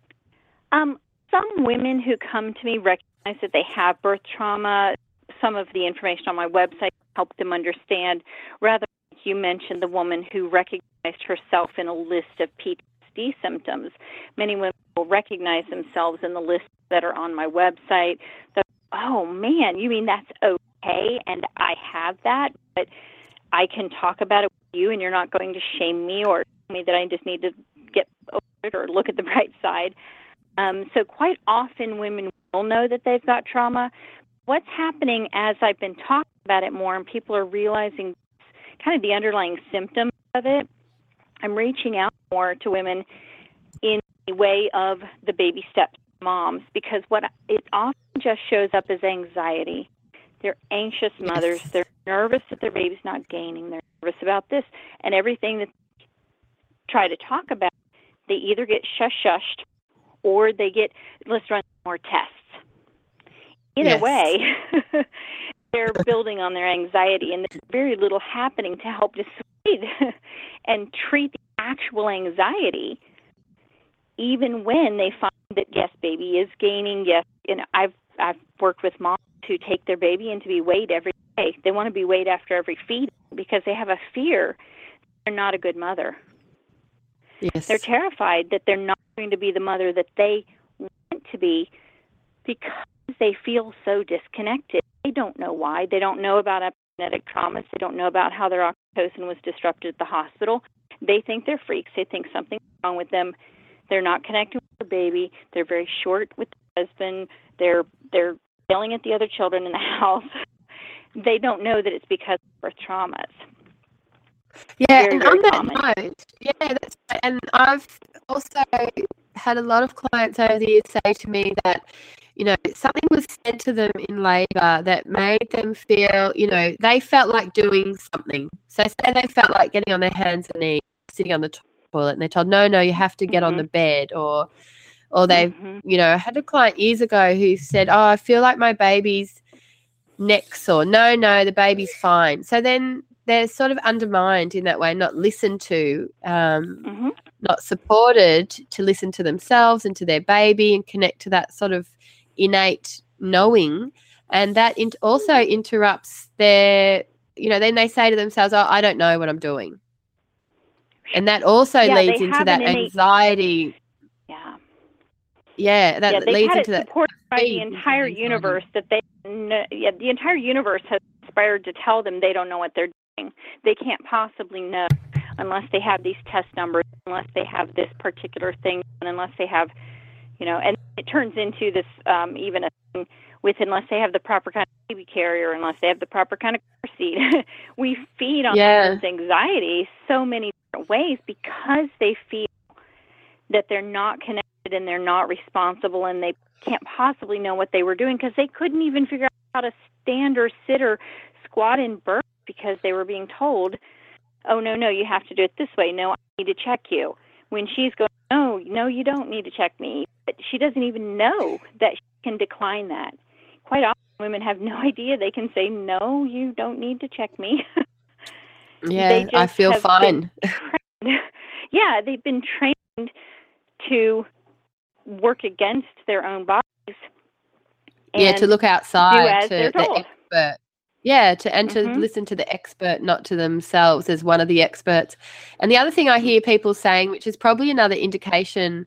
some women who come to me recognize that they have birth trauma. Some of the information on my website help them understand. Rather, like you mentioned, the woman who recognized herself in a list of PTSD symptoms. Many women will recognize themselves in the list that are on my website. Oh man, you mean that's okay, and I have that, but I can talk about it with you and you're not going to shame me or tell me that I just need to get over it or look at the bright side. So quite often women will know that they've got trauma. What's happening as I've been talking about it more and people are realizing kind of the underlying symptoms of it, I'm reaching out more to women in the way of the baby steps moms, because what it often just shows up as anxiety. They're anxious mothers. They're nervous that their baby's not gaining. They're nervous about this. And everything that they try to talk about, they either get shushed or they get, let's run more tests. Either way, they're building on their anxiety, and there's very little happening to help dissuade and treat the actual anxiety, even when they find that, yes, baby is gaining. Yes, I've worked with moms who take their baby in to be weighed every day. They want to be weighed after every feeding because they have a fear they're not a good mother. Yes. They're terrified that they're not going to be the mother that they want to be because they feel so disconnected. They don't know why. They don't know about epigenetic traumas. They don't know about how their oxytocin was disrupted at the hospital. They think they're freaks. They think something's wrong with them. They're not connecting with their baby. They're very short with their husband. They're yelling at the other children in the house. They don't know that it's because of birth traumas. Yeah, Very, and very on that common. note, yeah, that's right. And I've also had a lot of clients over the years say to me that, something was said to them in labour that made them feel, they felt like doing something. So say they felt like getting on their hands and knees, sitting on the toilet, and they're told, no, you have to get on the bed, or they've, I had a client years ago who said, oh, I feel like my baby's neck sore. No, the baby's fine. So then they're sort of undermined in that way, not listened to, not supported to listen to themselves and to their baby and connect to that sort of innate knowing. And that also interrupts their, then they say to themselves, oh, I don't know what I'm doing. And that also leads into that anxiety. That leads into that. Supported by the entire universe that the entire universe has inspired to tell them they don't know what they're doing. They can't possibly know unless they have these test numbers, unless they have this particular thing, and unless they have, and it turns into this even a thing with unless they have the proper kind of baby carrier, unless they have the proper kind of car seat. We feed on this anxiety so many different ways because they feel that they're not connected and they're not responsible and they can't possibly know what they were doing because they couldn't even figure out how to stand or sit or squat in birth because they were being told, oh, no, you have to do it this way. No, I need to check you. When she's going, no, you don't need to check me. But she doesn't even know that she can decline that. Quite often women have no idea. They can say, no, you don't need to check me. Yeah, I feel fine. They've been trained to work against their own bodies. And to look outside to the expert. Yeah, to listen to the expert, not to themselves as one of the experts. And the other thing I hear people saying, which is probably another indication,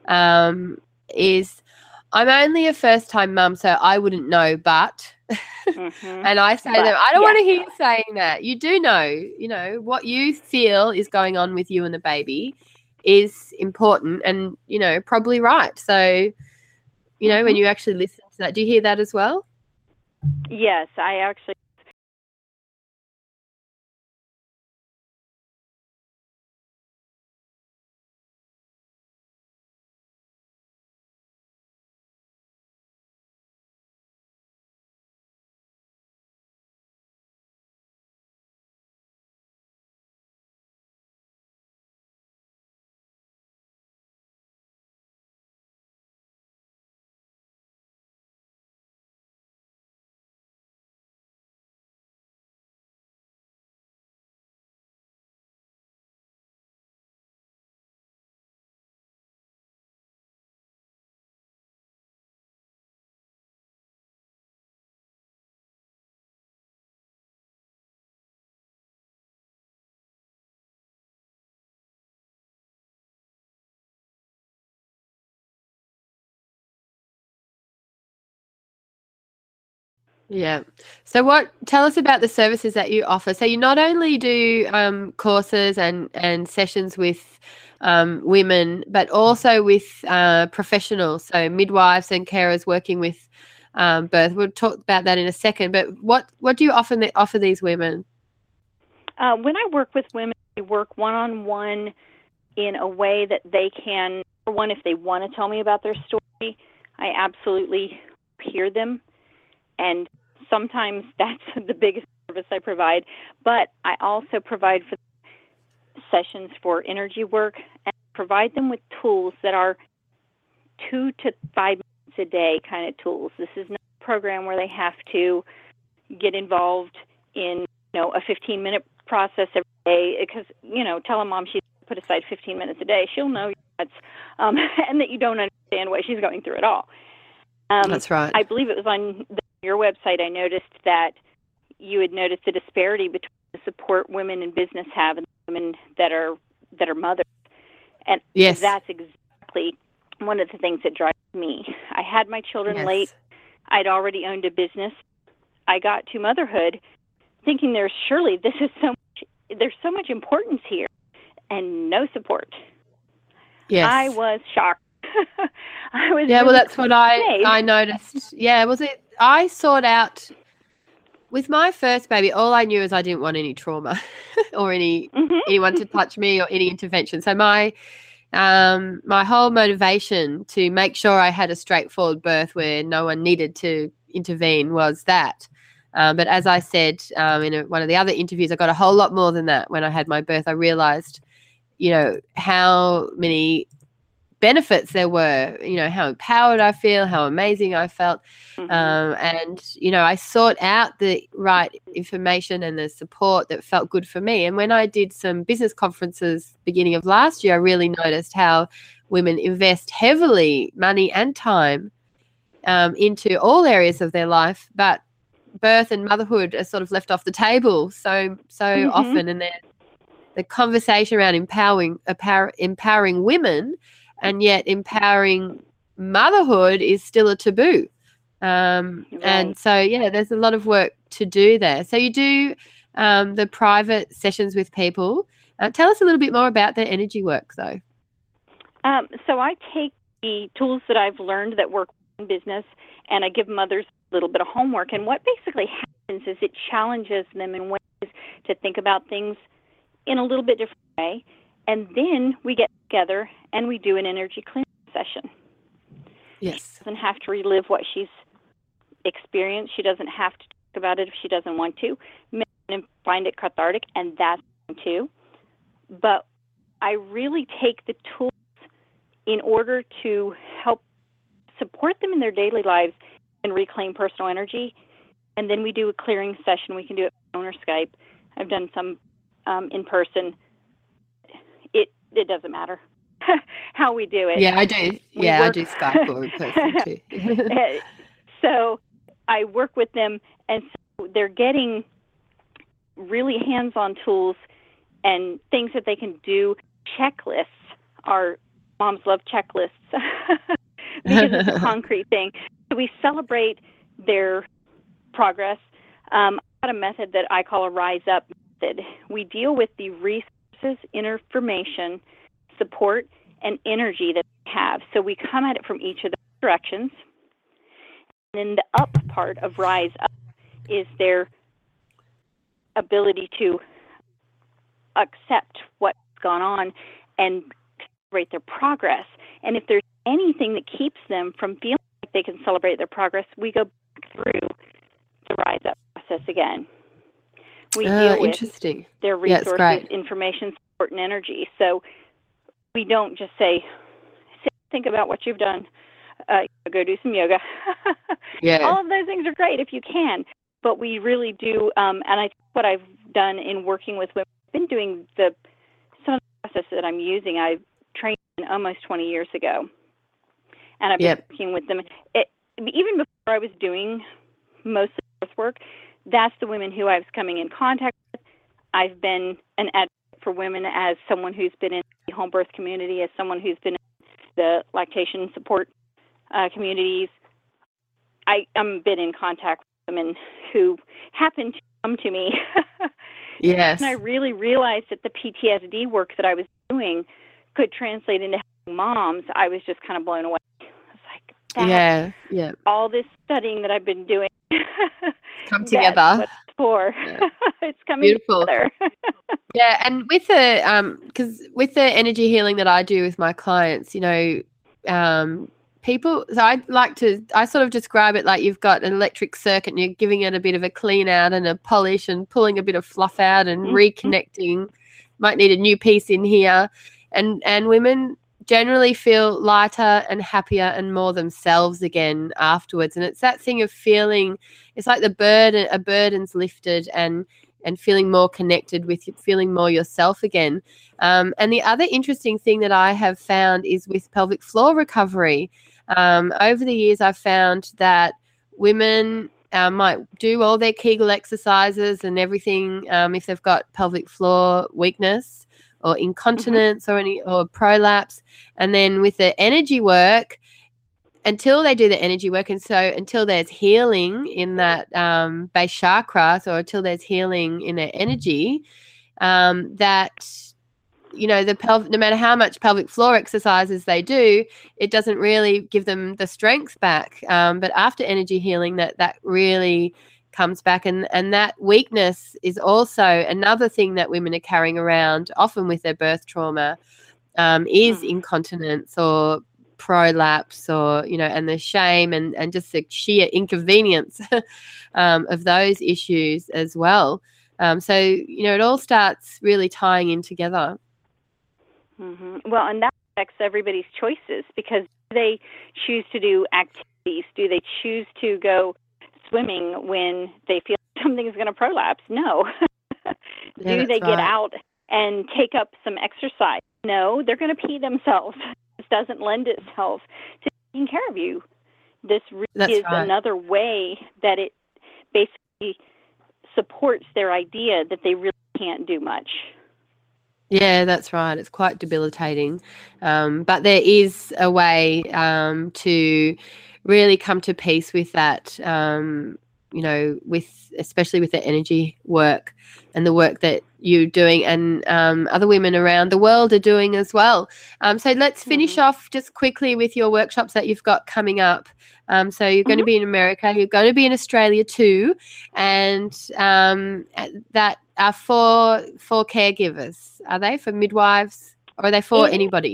is I'm only a first-time mum, so I wouldn't know, but... and I say to them, I don't want to hear you saying that. You do know, what you feel is going on with you and the baby is important and, probably right. So, when you actually listen to that, do you hear that as well? Yes, I actually. Yeah. So tell us about the services that you offer. So you not only do courses and sessions with women, but also with professionals, so midwives and carers working with birth. We'll talk about that in a second. But what do you offer these women? When I work with women, I work one-on-one in a way that they can, for one, if they want to tell me about their story, I absolutely hear them. And sometimes that's the biggest service I provide. But I also provide for sessions for energy work and provide them with tools that are 2 to 5 minutes a day kind of tools. This is not a program where they have to get involved in, a 15-minute process every day because, tell a mom she's put aside 15 minutes a day. She'll know that's, and that you don't understand what she's going through at all. That's right. I believe it was on your website I noticed that you had noticed a disparity between the support women in business have and women that are mothers. And yes, that's exactly one of the things that drives me. I had my children late. I'd already owned a business. I got to motherhood thinking there's so much importance here, and no support. Yes. I was shocked. I was well, that's what amazed. I noticed. Yeah, I sought out with my first baby. All I knew is I didn't want any trauma or anyone to touch me or any intervention. So my whole motivation to make sure I had a straightforward birth where no one needed to intervene was that. But as I said in one of the other interviews, I got a whole lot more than that. When I had my birth, I realized, how many benefits there were, how empowered I feel, how amazing I felt. And, I sought out the right information and the support that felt good for me. And when I did some business conferences beginning of last year, I really noticed how women invest heavily money and time into all areas of their life, but birth and motherhood are sort of left off the table so often. And the conversation around empowering women and yet empowering motherhood is still a taboo. And so, there's a lot of work to do there. So you do the private sessions with people. Tell us a little bit more about the energy work, though. So I take the tools that I've learned that work in business, and I give mothers a little bit of homework. And what basically happens is it challenges them in ways to think about things in a little bit different way. And then we get together and we do an energy clearing session. Yes. She doesn't have to relive what she's experienced. She doesn't have to talk about it if she doesn't want to. Men find it cathartic, and that's fine too. But I really take the tools in order to help support them in their daily lives and reclaim personal energy. And then we do a clearing session. We can do it on phone or Skype. I've done some in person. It doesn't matter how we do it. Yeah, I do. I do Skype or in person too. So I work with them, and so they're getting really hands-on tools and things that they can do. Checklists. Our moms love checklists because it's a concrete thing. So we celebrate their progress. I've got a method that I call a Rise Up method. We deal with the resources, information, support, and energy that they have. So we come at it from each of the directions. And then the up part of Rise Up is their ability to accept what's gone on and celebrate their progress. And if there's anything that keeps them from feeling like they can celebrate their progress, we go back through the Rise Up process again. We deal with their resources, information, support, and energy. So we don't just say, think about what you've done. Go do some yoga. All of those things are great if you can. But we really do, and I think what I've done in working with women, I've been doing some of the processes that I'm using. I trained almost 20 years ago. And I've been working with them. Even before I was doing most of the birth work, that's the women who I was coming in contact with. I've been an advocate for women as someone who's been in the home birth community, as someone who's been in the lactation support communities. I'm been in contact with women who happen to come to me. Yes. And I really realized that the PTSD work that I was doing could translate into helping moms. I was just kind of blown away. I was like, all this studying that I've been doing come together. That's what it's for. It's coming together. And with with the energy healing that I do with my clients, people, so I sort of describe it like you've got an electric circuit and you're giving it a bit of a clean out and a polish and pulling a bit of fluff out and reconnecting. Might need a new piece in here. And women generally feel lighter and happier and more themselves again afterwards. And it's that thing of feeling, it's like a burden's lifted and feeling more connected with you, feeling more yourself again. And the other interesting thing that I have found is with pelvic floor recovery. Over the years, I've found that women might do all their Kegel exercises and everything if they've got pelvic floor weakness or incontinence or prolapse. And then with the energy work, until they do the energy work, and so until there's healing in that base chakra, or until there's healing in their energy, that, you know, no matter how much pelvic floor exercises they do, it doesn't really give them the strength back. But after energy healing, that really comes back, and that weakness is also another thing that women are carrying around, often with their birth trauma, is incontinence or prolapse, or, you know, and the shame and just the sheer inconvenience of those issues as well. So, you know, it all starts really tying in together. Well, and that affects everybody's choices, because do they choose to do activities? Do they choose to go swimming when they feel something is going to prolapse? No. Do they get out and take up some exercise? No, they're going to pee themselves. This doesn't lend itself to taking care of you. This really is another way that it basically supports their idea that they really can't do much. Yeah, that's right. It's quite debilitating. But there is a way to really come to peace with that, you know, especially with the energy work and the work that you're doing, and other women around the world are doing as well. So let's finish off just quickly with your workshops that you've got coming up. So you're going to be in America, you're going to be in Australia too, and that are for caregivers. Are they for midwives, or are they for anybody?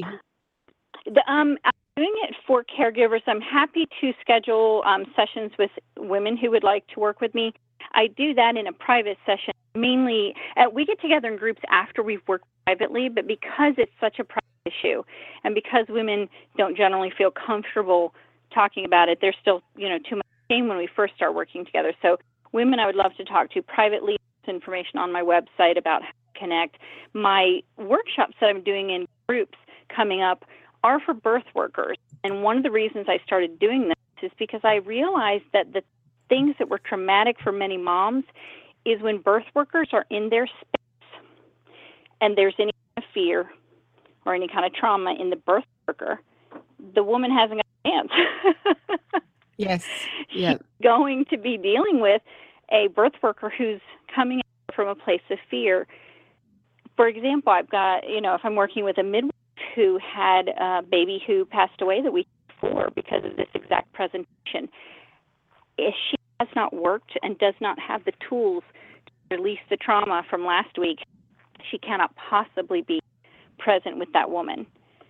I'm doing it for caregivers. I'm happy to schedule sessions with women who would like to work with me. I do that in a private session. Mainly, we get together in groups after we've worked privately, but because it's such a private issue, and because women don't generally feel comfortable talking about it, there's still, you know, too much shame when we first start working together. So women I would love to talk to privately. There's information on my website about how to connect. My workshops that I'm doing in groups coming up are for birth workers. And one of the reasons I started doing this is because I realized that the things that were traumatic for many moms is when birth workers are in their space and there's any kind of fear or any kind of trauma in the birth worker, the woman hasn't got a chance. Yes. Yeah. She's going to be dealing with a birth worker who's coming from a place of fear. For example, I've got, you know, if I'm working with a midwife who had a baby who passed away the week before because of this exact presentation, if she has not worked and does not have the tools to release the trauma from last week, she cannot possibly be present with that woman.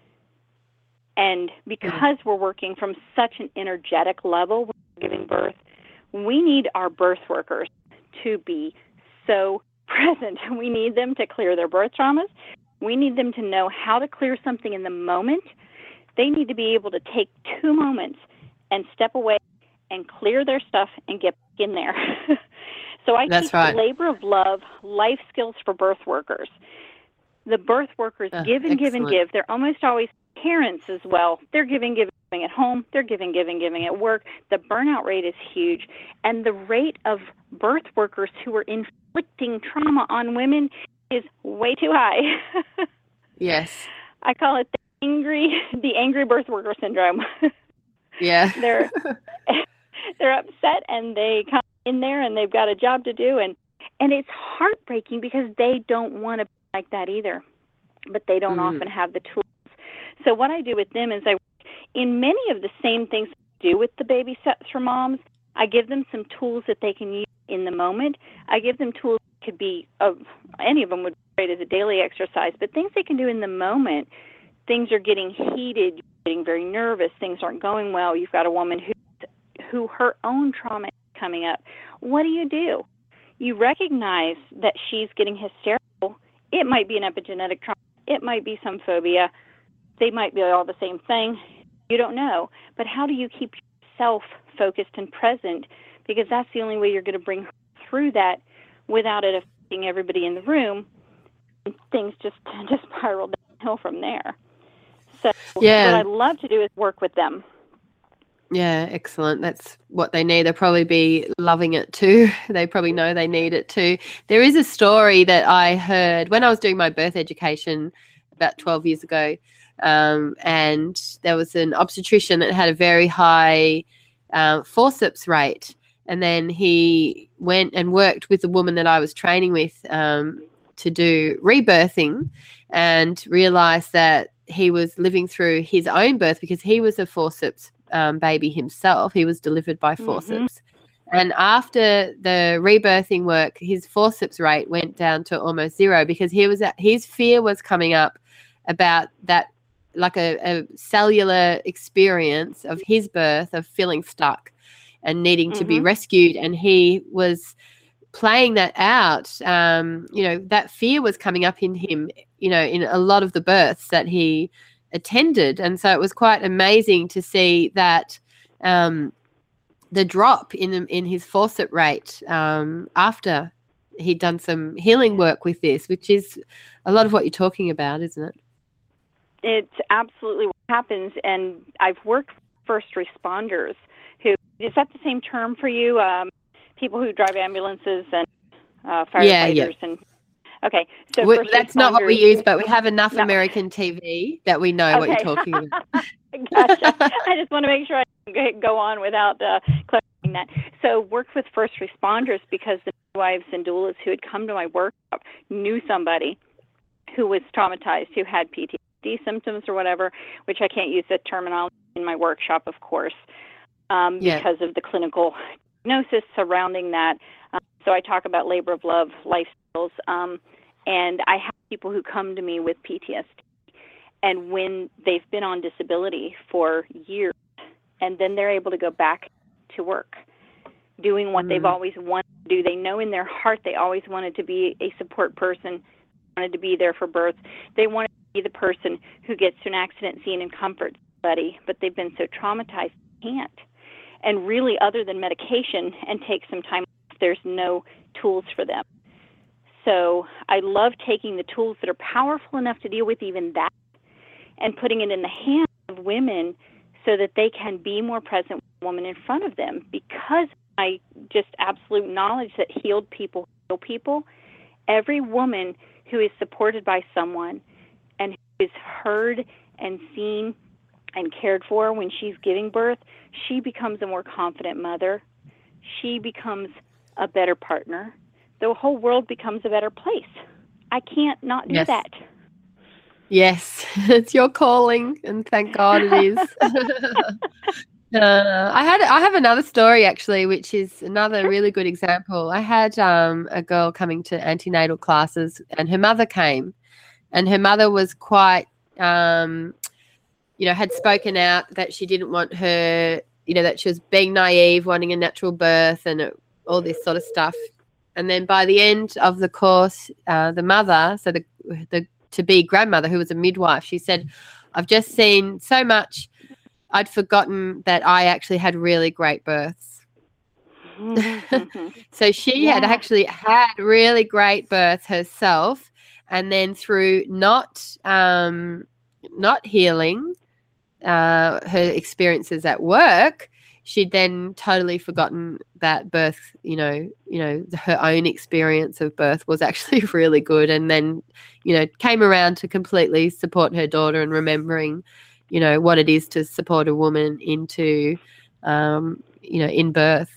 And because we're working from such an energetic level when we're giving birth, we need our birth workers to be so present. We need them to clear their birth traumas. We need them to know how to clear something in the moment. They need to be able to take 2 moments and step away and clear their stuff and get back in there. So I teach labor of love, life skills for birth workers. The birth workers give and give and give. They're almost always parents as well. They're giving at home. They're giving at work. The burnout rate is huge. And the rate of birth workers who are inflicting trauma on women is way too high. Yes. I call it the angry birth worker syndrome. Yeah. They're upset and they come in there and they've got a job to do, and it's heartbreaking because they don't want to be like that either, but they don't often have the tools. So what I do with them is I work in many of the same things I do with the baby sets for moms. I give them some tools that they can use in the moment. I give them tools that could be any of them would be great as a daily exercise, but things they can do in the moment. Things are getting heated, you're getting very nervous, things aren't going well. You've got a woman who her own trauma is coming up. What do? You recognize that she's getting hysterical. It might be an epigenetic trauma. It might be some phobia. They might be all the same thing. You don't know. But how do you keep yourself focused and present? Because that's the only way you're going to bring her through that without it affecting everybody in the room. And things just tend to spiral downhill from there. So what I love to do is work with them. Yeah, excellent. That's what they need. They'll probably be loving it too. They probably know they need it too. There is a story that I heard when I was doing my birth education about 12 years ago. and there was an obstetrician that had a very high forceps rate. And then he went and worked with the woman that I was training with to do rebirthing, and realized that he was living through his own birth because he was a forceps baby himself. He was delivered by forceps. And after the rebirthing work, his forceps rate went down to almost zero because his fear was coming up about that, like a cellular experience of his birth, of feeling stuck and needing to be rescued. And he was playing that out. That fear was coming up in him, in a lot of the births that he attended. And so it was quite amazing to see that the drop in his forceps rate after he'd done some healing work with this, which is a lot of what you're talking about, isn't it? It's absolutely what happens. And I've worked with first responders who, is that the same term for you? People who drive ambulances and firefighters and okay, so that's not what we use, but we have enough American TV that we know what you're talking about. Gotcha. I just want to make sure I can go on without clarifying that. So worked with first responders because the midwives and doulas who had come to my workshop knew somebody who was traumatized, who had PTSD symptoms or whatever, which I can't use the terminology in my workshop, of course, because of the clinical diagnosis surrounding that. So I talk about labor of love, life skills, and I have people who come to me with PTSD, and when they've been on disability for years, and then they're able to go back to work, doing what they've always wanted to do. They know in their heart they always wanted to be a support person, wanted to be there for birth. They wanted to be the person who gets to an accident scene and comforts somebody, but they've been so traumatized they can't. And really, other than medication and take some time off, there's no tools for them. So I love taking the tools that are powerful enough to deal with even that and putting it in the hands of women so that they can be more present with the woman in front of them, because I just absolute knowledge that healed people heal people. Every woman who is supported by someone and who is heard and seen and cared for when she's giving birth, she becomes a more confident mother. She becomes a better partner. The whole world becomes a better place. I can't not do that. Yes, it's your calling, and thank God it is. I have another story actually, which is another really good example. I had a girl coming to antenatal classes, and her mother came, and her mother was quite, had spoken out that she didn't want her, that she was being naive, wanting a natural birth, and all this sort of stuff. And then by the end of the course, the mother, so the to-be grandmother, who was a midwife, she said, "I've just seen so much. I'd forgotten that I actually had really great births." So she had actually had really great births herself, and then through not healing her experiences at work, she'd then totally forgotten that birth, her own experience of birth was actually really good, and then, came around to completely support her daughter and remembering, what it is to support a woman into, in birth.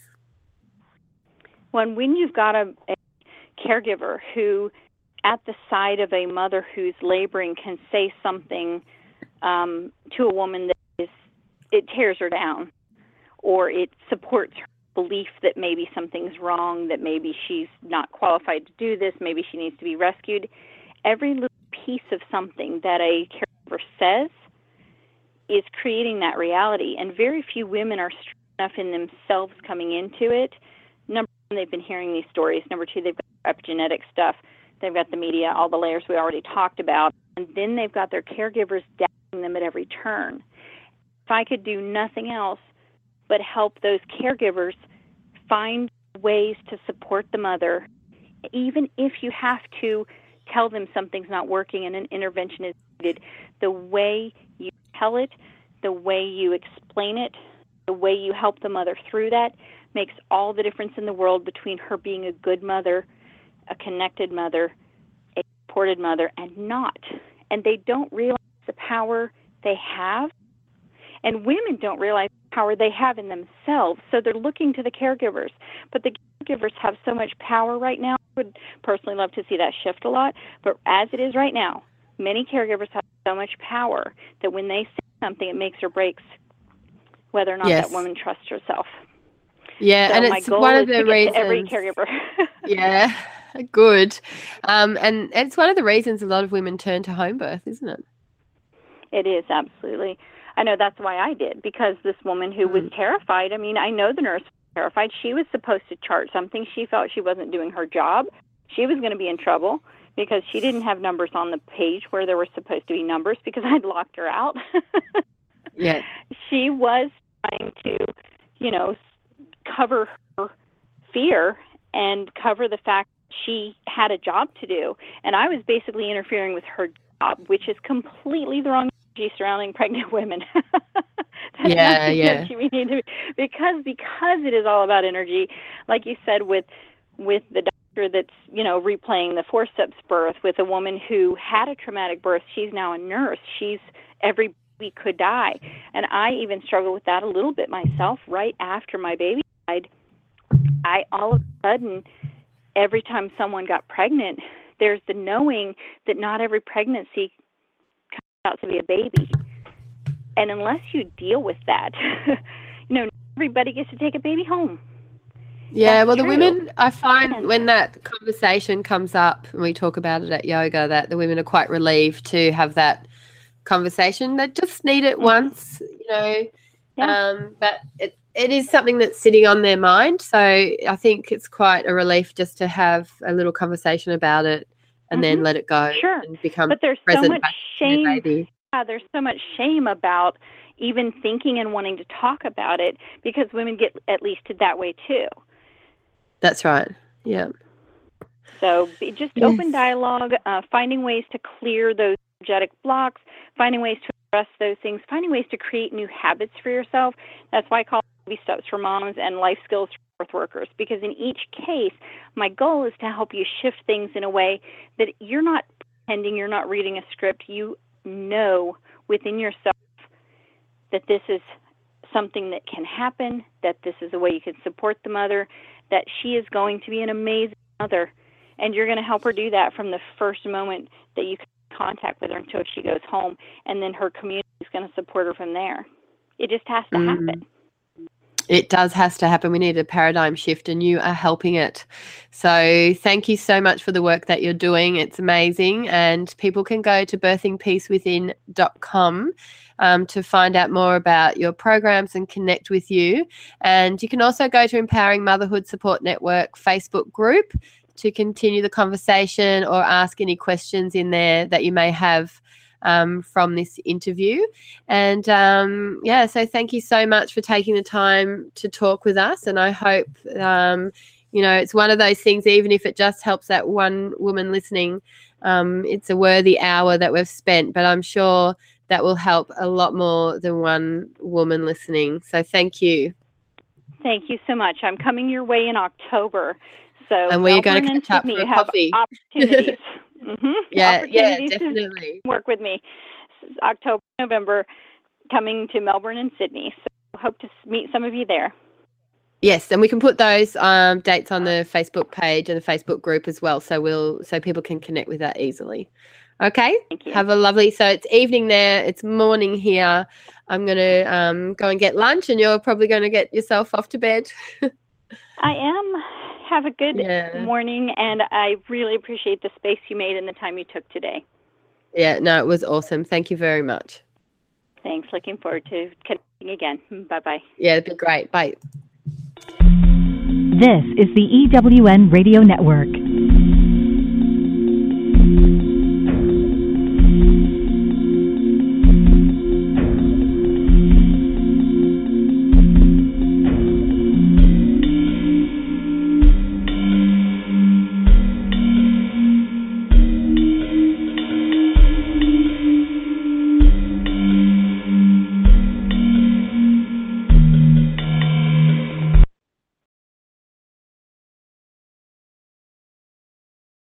When you've got a caregiver who, at the side of a mother who's laboring, can say something to a woman that it tears her down, or it supports her belief that maybe something's wrong, that maybe she's not qualified to do this, maybe she needs to be rescued. Every little piece of something that a caregiver says is creating that reality, and very few women are strong enough in themselves coming into it. Number one, they've been hearing these stories. Number two, they've got epigenetic stuff. They've got the media, all the layers we already talked about, and then they've got their caregivers doubting them at every turn. If I could do nothing else but help those caregivers find ways to support the mother, even if you have to tell them something's not working and an intervention is needed, the way you tell it, the way you explain it, the way you help the mother through that makes all the difference in the world between her being a good mother, a connected mother, a supported mother, and not. And they don't realize the power they have. And women don't realize the power they have in themselves, so they're looking to the caregivers. But the caregivers have so much power right now. I would personally love to see that shift a lot. But as it is right now, many caregivers have so much power that when they say something, it makes or breaks whether or not that woman trusts herself. Yeah, so and my it's goal one is of the to get reasons. to every caregiver. Yeah, good. And it's one of the reasons a lot of women turn to home birth, isn't it? It is, absolutely. I know that's why I did, because this woman who was terrified, I mean, I know the nurse was terrified. She was supposed to chart something. She felt she wasn't doing her job. She was going to be in trouble because she didn't have numbers on the page where there were supposed to be numbers because I'd locked her out. Yeah. She was trying to, cover her fear and cover the fact she had a job to do. And I was basically interfering with her job, which is completely the wrong energy surrounding pregnant women. That's not the energy we need to, because it is all about energy. Like you said, with the doctor that's, replaying the forceps birth, with a woman who had a traumatic birth, she's now a nurse. Every baby could die. And I even struggled with that a little bit myself. Right after my baby died, I all of a sudden, every time someone got pregnant, there's the knowing that not every pregnancy comes out to be a baby. And unless you deal with that, not everybody gets to take a baby home. Yeah, That's the true. women, I find when that conversation comes up and we talk about it at yoga, that the women are quite relieved to have that conversation. They just need it once, but it is something that's sitting on their mind. So I think it's quite a relief just to have a little conversation about it and then let it go. Sure. And become but there's present so much back shame. to their baby. Yeah, there's so much shame about even thinking and wanting to talk about it, because women get at least that way too. That's right. Yeah. So just open dialogue, finding ways to clear those energetic blocks, finding ways to address those things, finding ways to create new habits for yourself. That's why I call it Baby Steps for Moms and Life Skills for Birth Workers, because in each case, my goal is to help you shift things in a way that you're not pretending, you're not reading a script. You know within yourself that this is something that can happen, that this is a way you can support the mother, that she is going to be an amazing mother, and you're going to help her do that from the first moment that you can contact with her until she goes home, and then her community is going to support her from there. It just has to happen. It has to happen. We need a paradigm shift, and you are helping it. So thank you so much for the work that you're doing. It's amazing. And people can go to birthingpeacewithin.com to find out more about your programs and connect with you. And you can also go to Empowering Motherhood Support Network Facebook group to continue the conversation or ask any questions in there that you may have from this interview. And so thank you so much for taking the time to talk with us. And I hope, it's one of those things, even if it just helps that one woman listening, it's a worthy hour that we've spent, but I'm sure that will help a lot more than one woman listening. So thank you. Thank you so much. I'm coming your way in October. So and we're going to catch up for a coffee. Opportunities. Yeah, definitely. Work with me. October, November, coming to Melbourne and Sydney. So hope to meet some of you there. Yes, and we can put those dates on the Facebook page and the Facebook group as well, so people can connect with that easily. Okay. Thank you. Have a lovely. So it's evening there. It's morning here. I'm going to go and get lunch, and you're probably going to get yourself off to bed. I am. Have a good morning, and I really appreciate the space you made and the time you took today. Yeah, no, it was awesome. Thank you very much. Thanks. Looking forward to connecting again. Bye-bye. Yeah, it'd be great. Bye. This is the EWN Radio Network.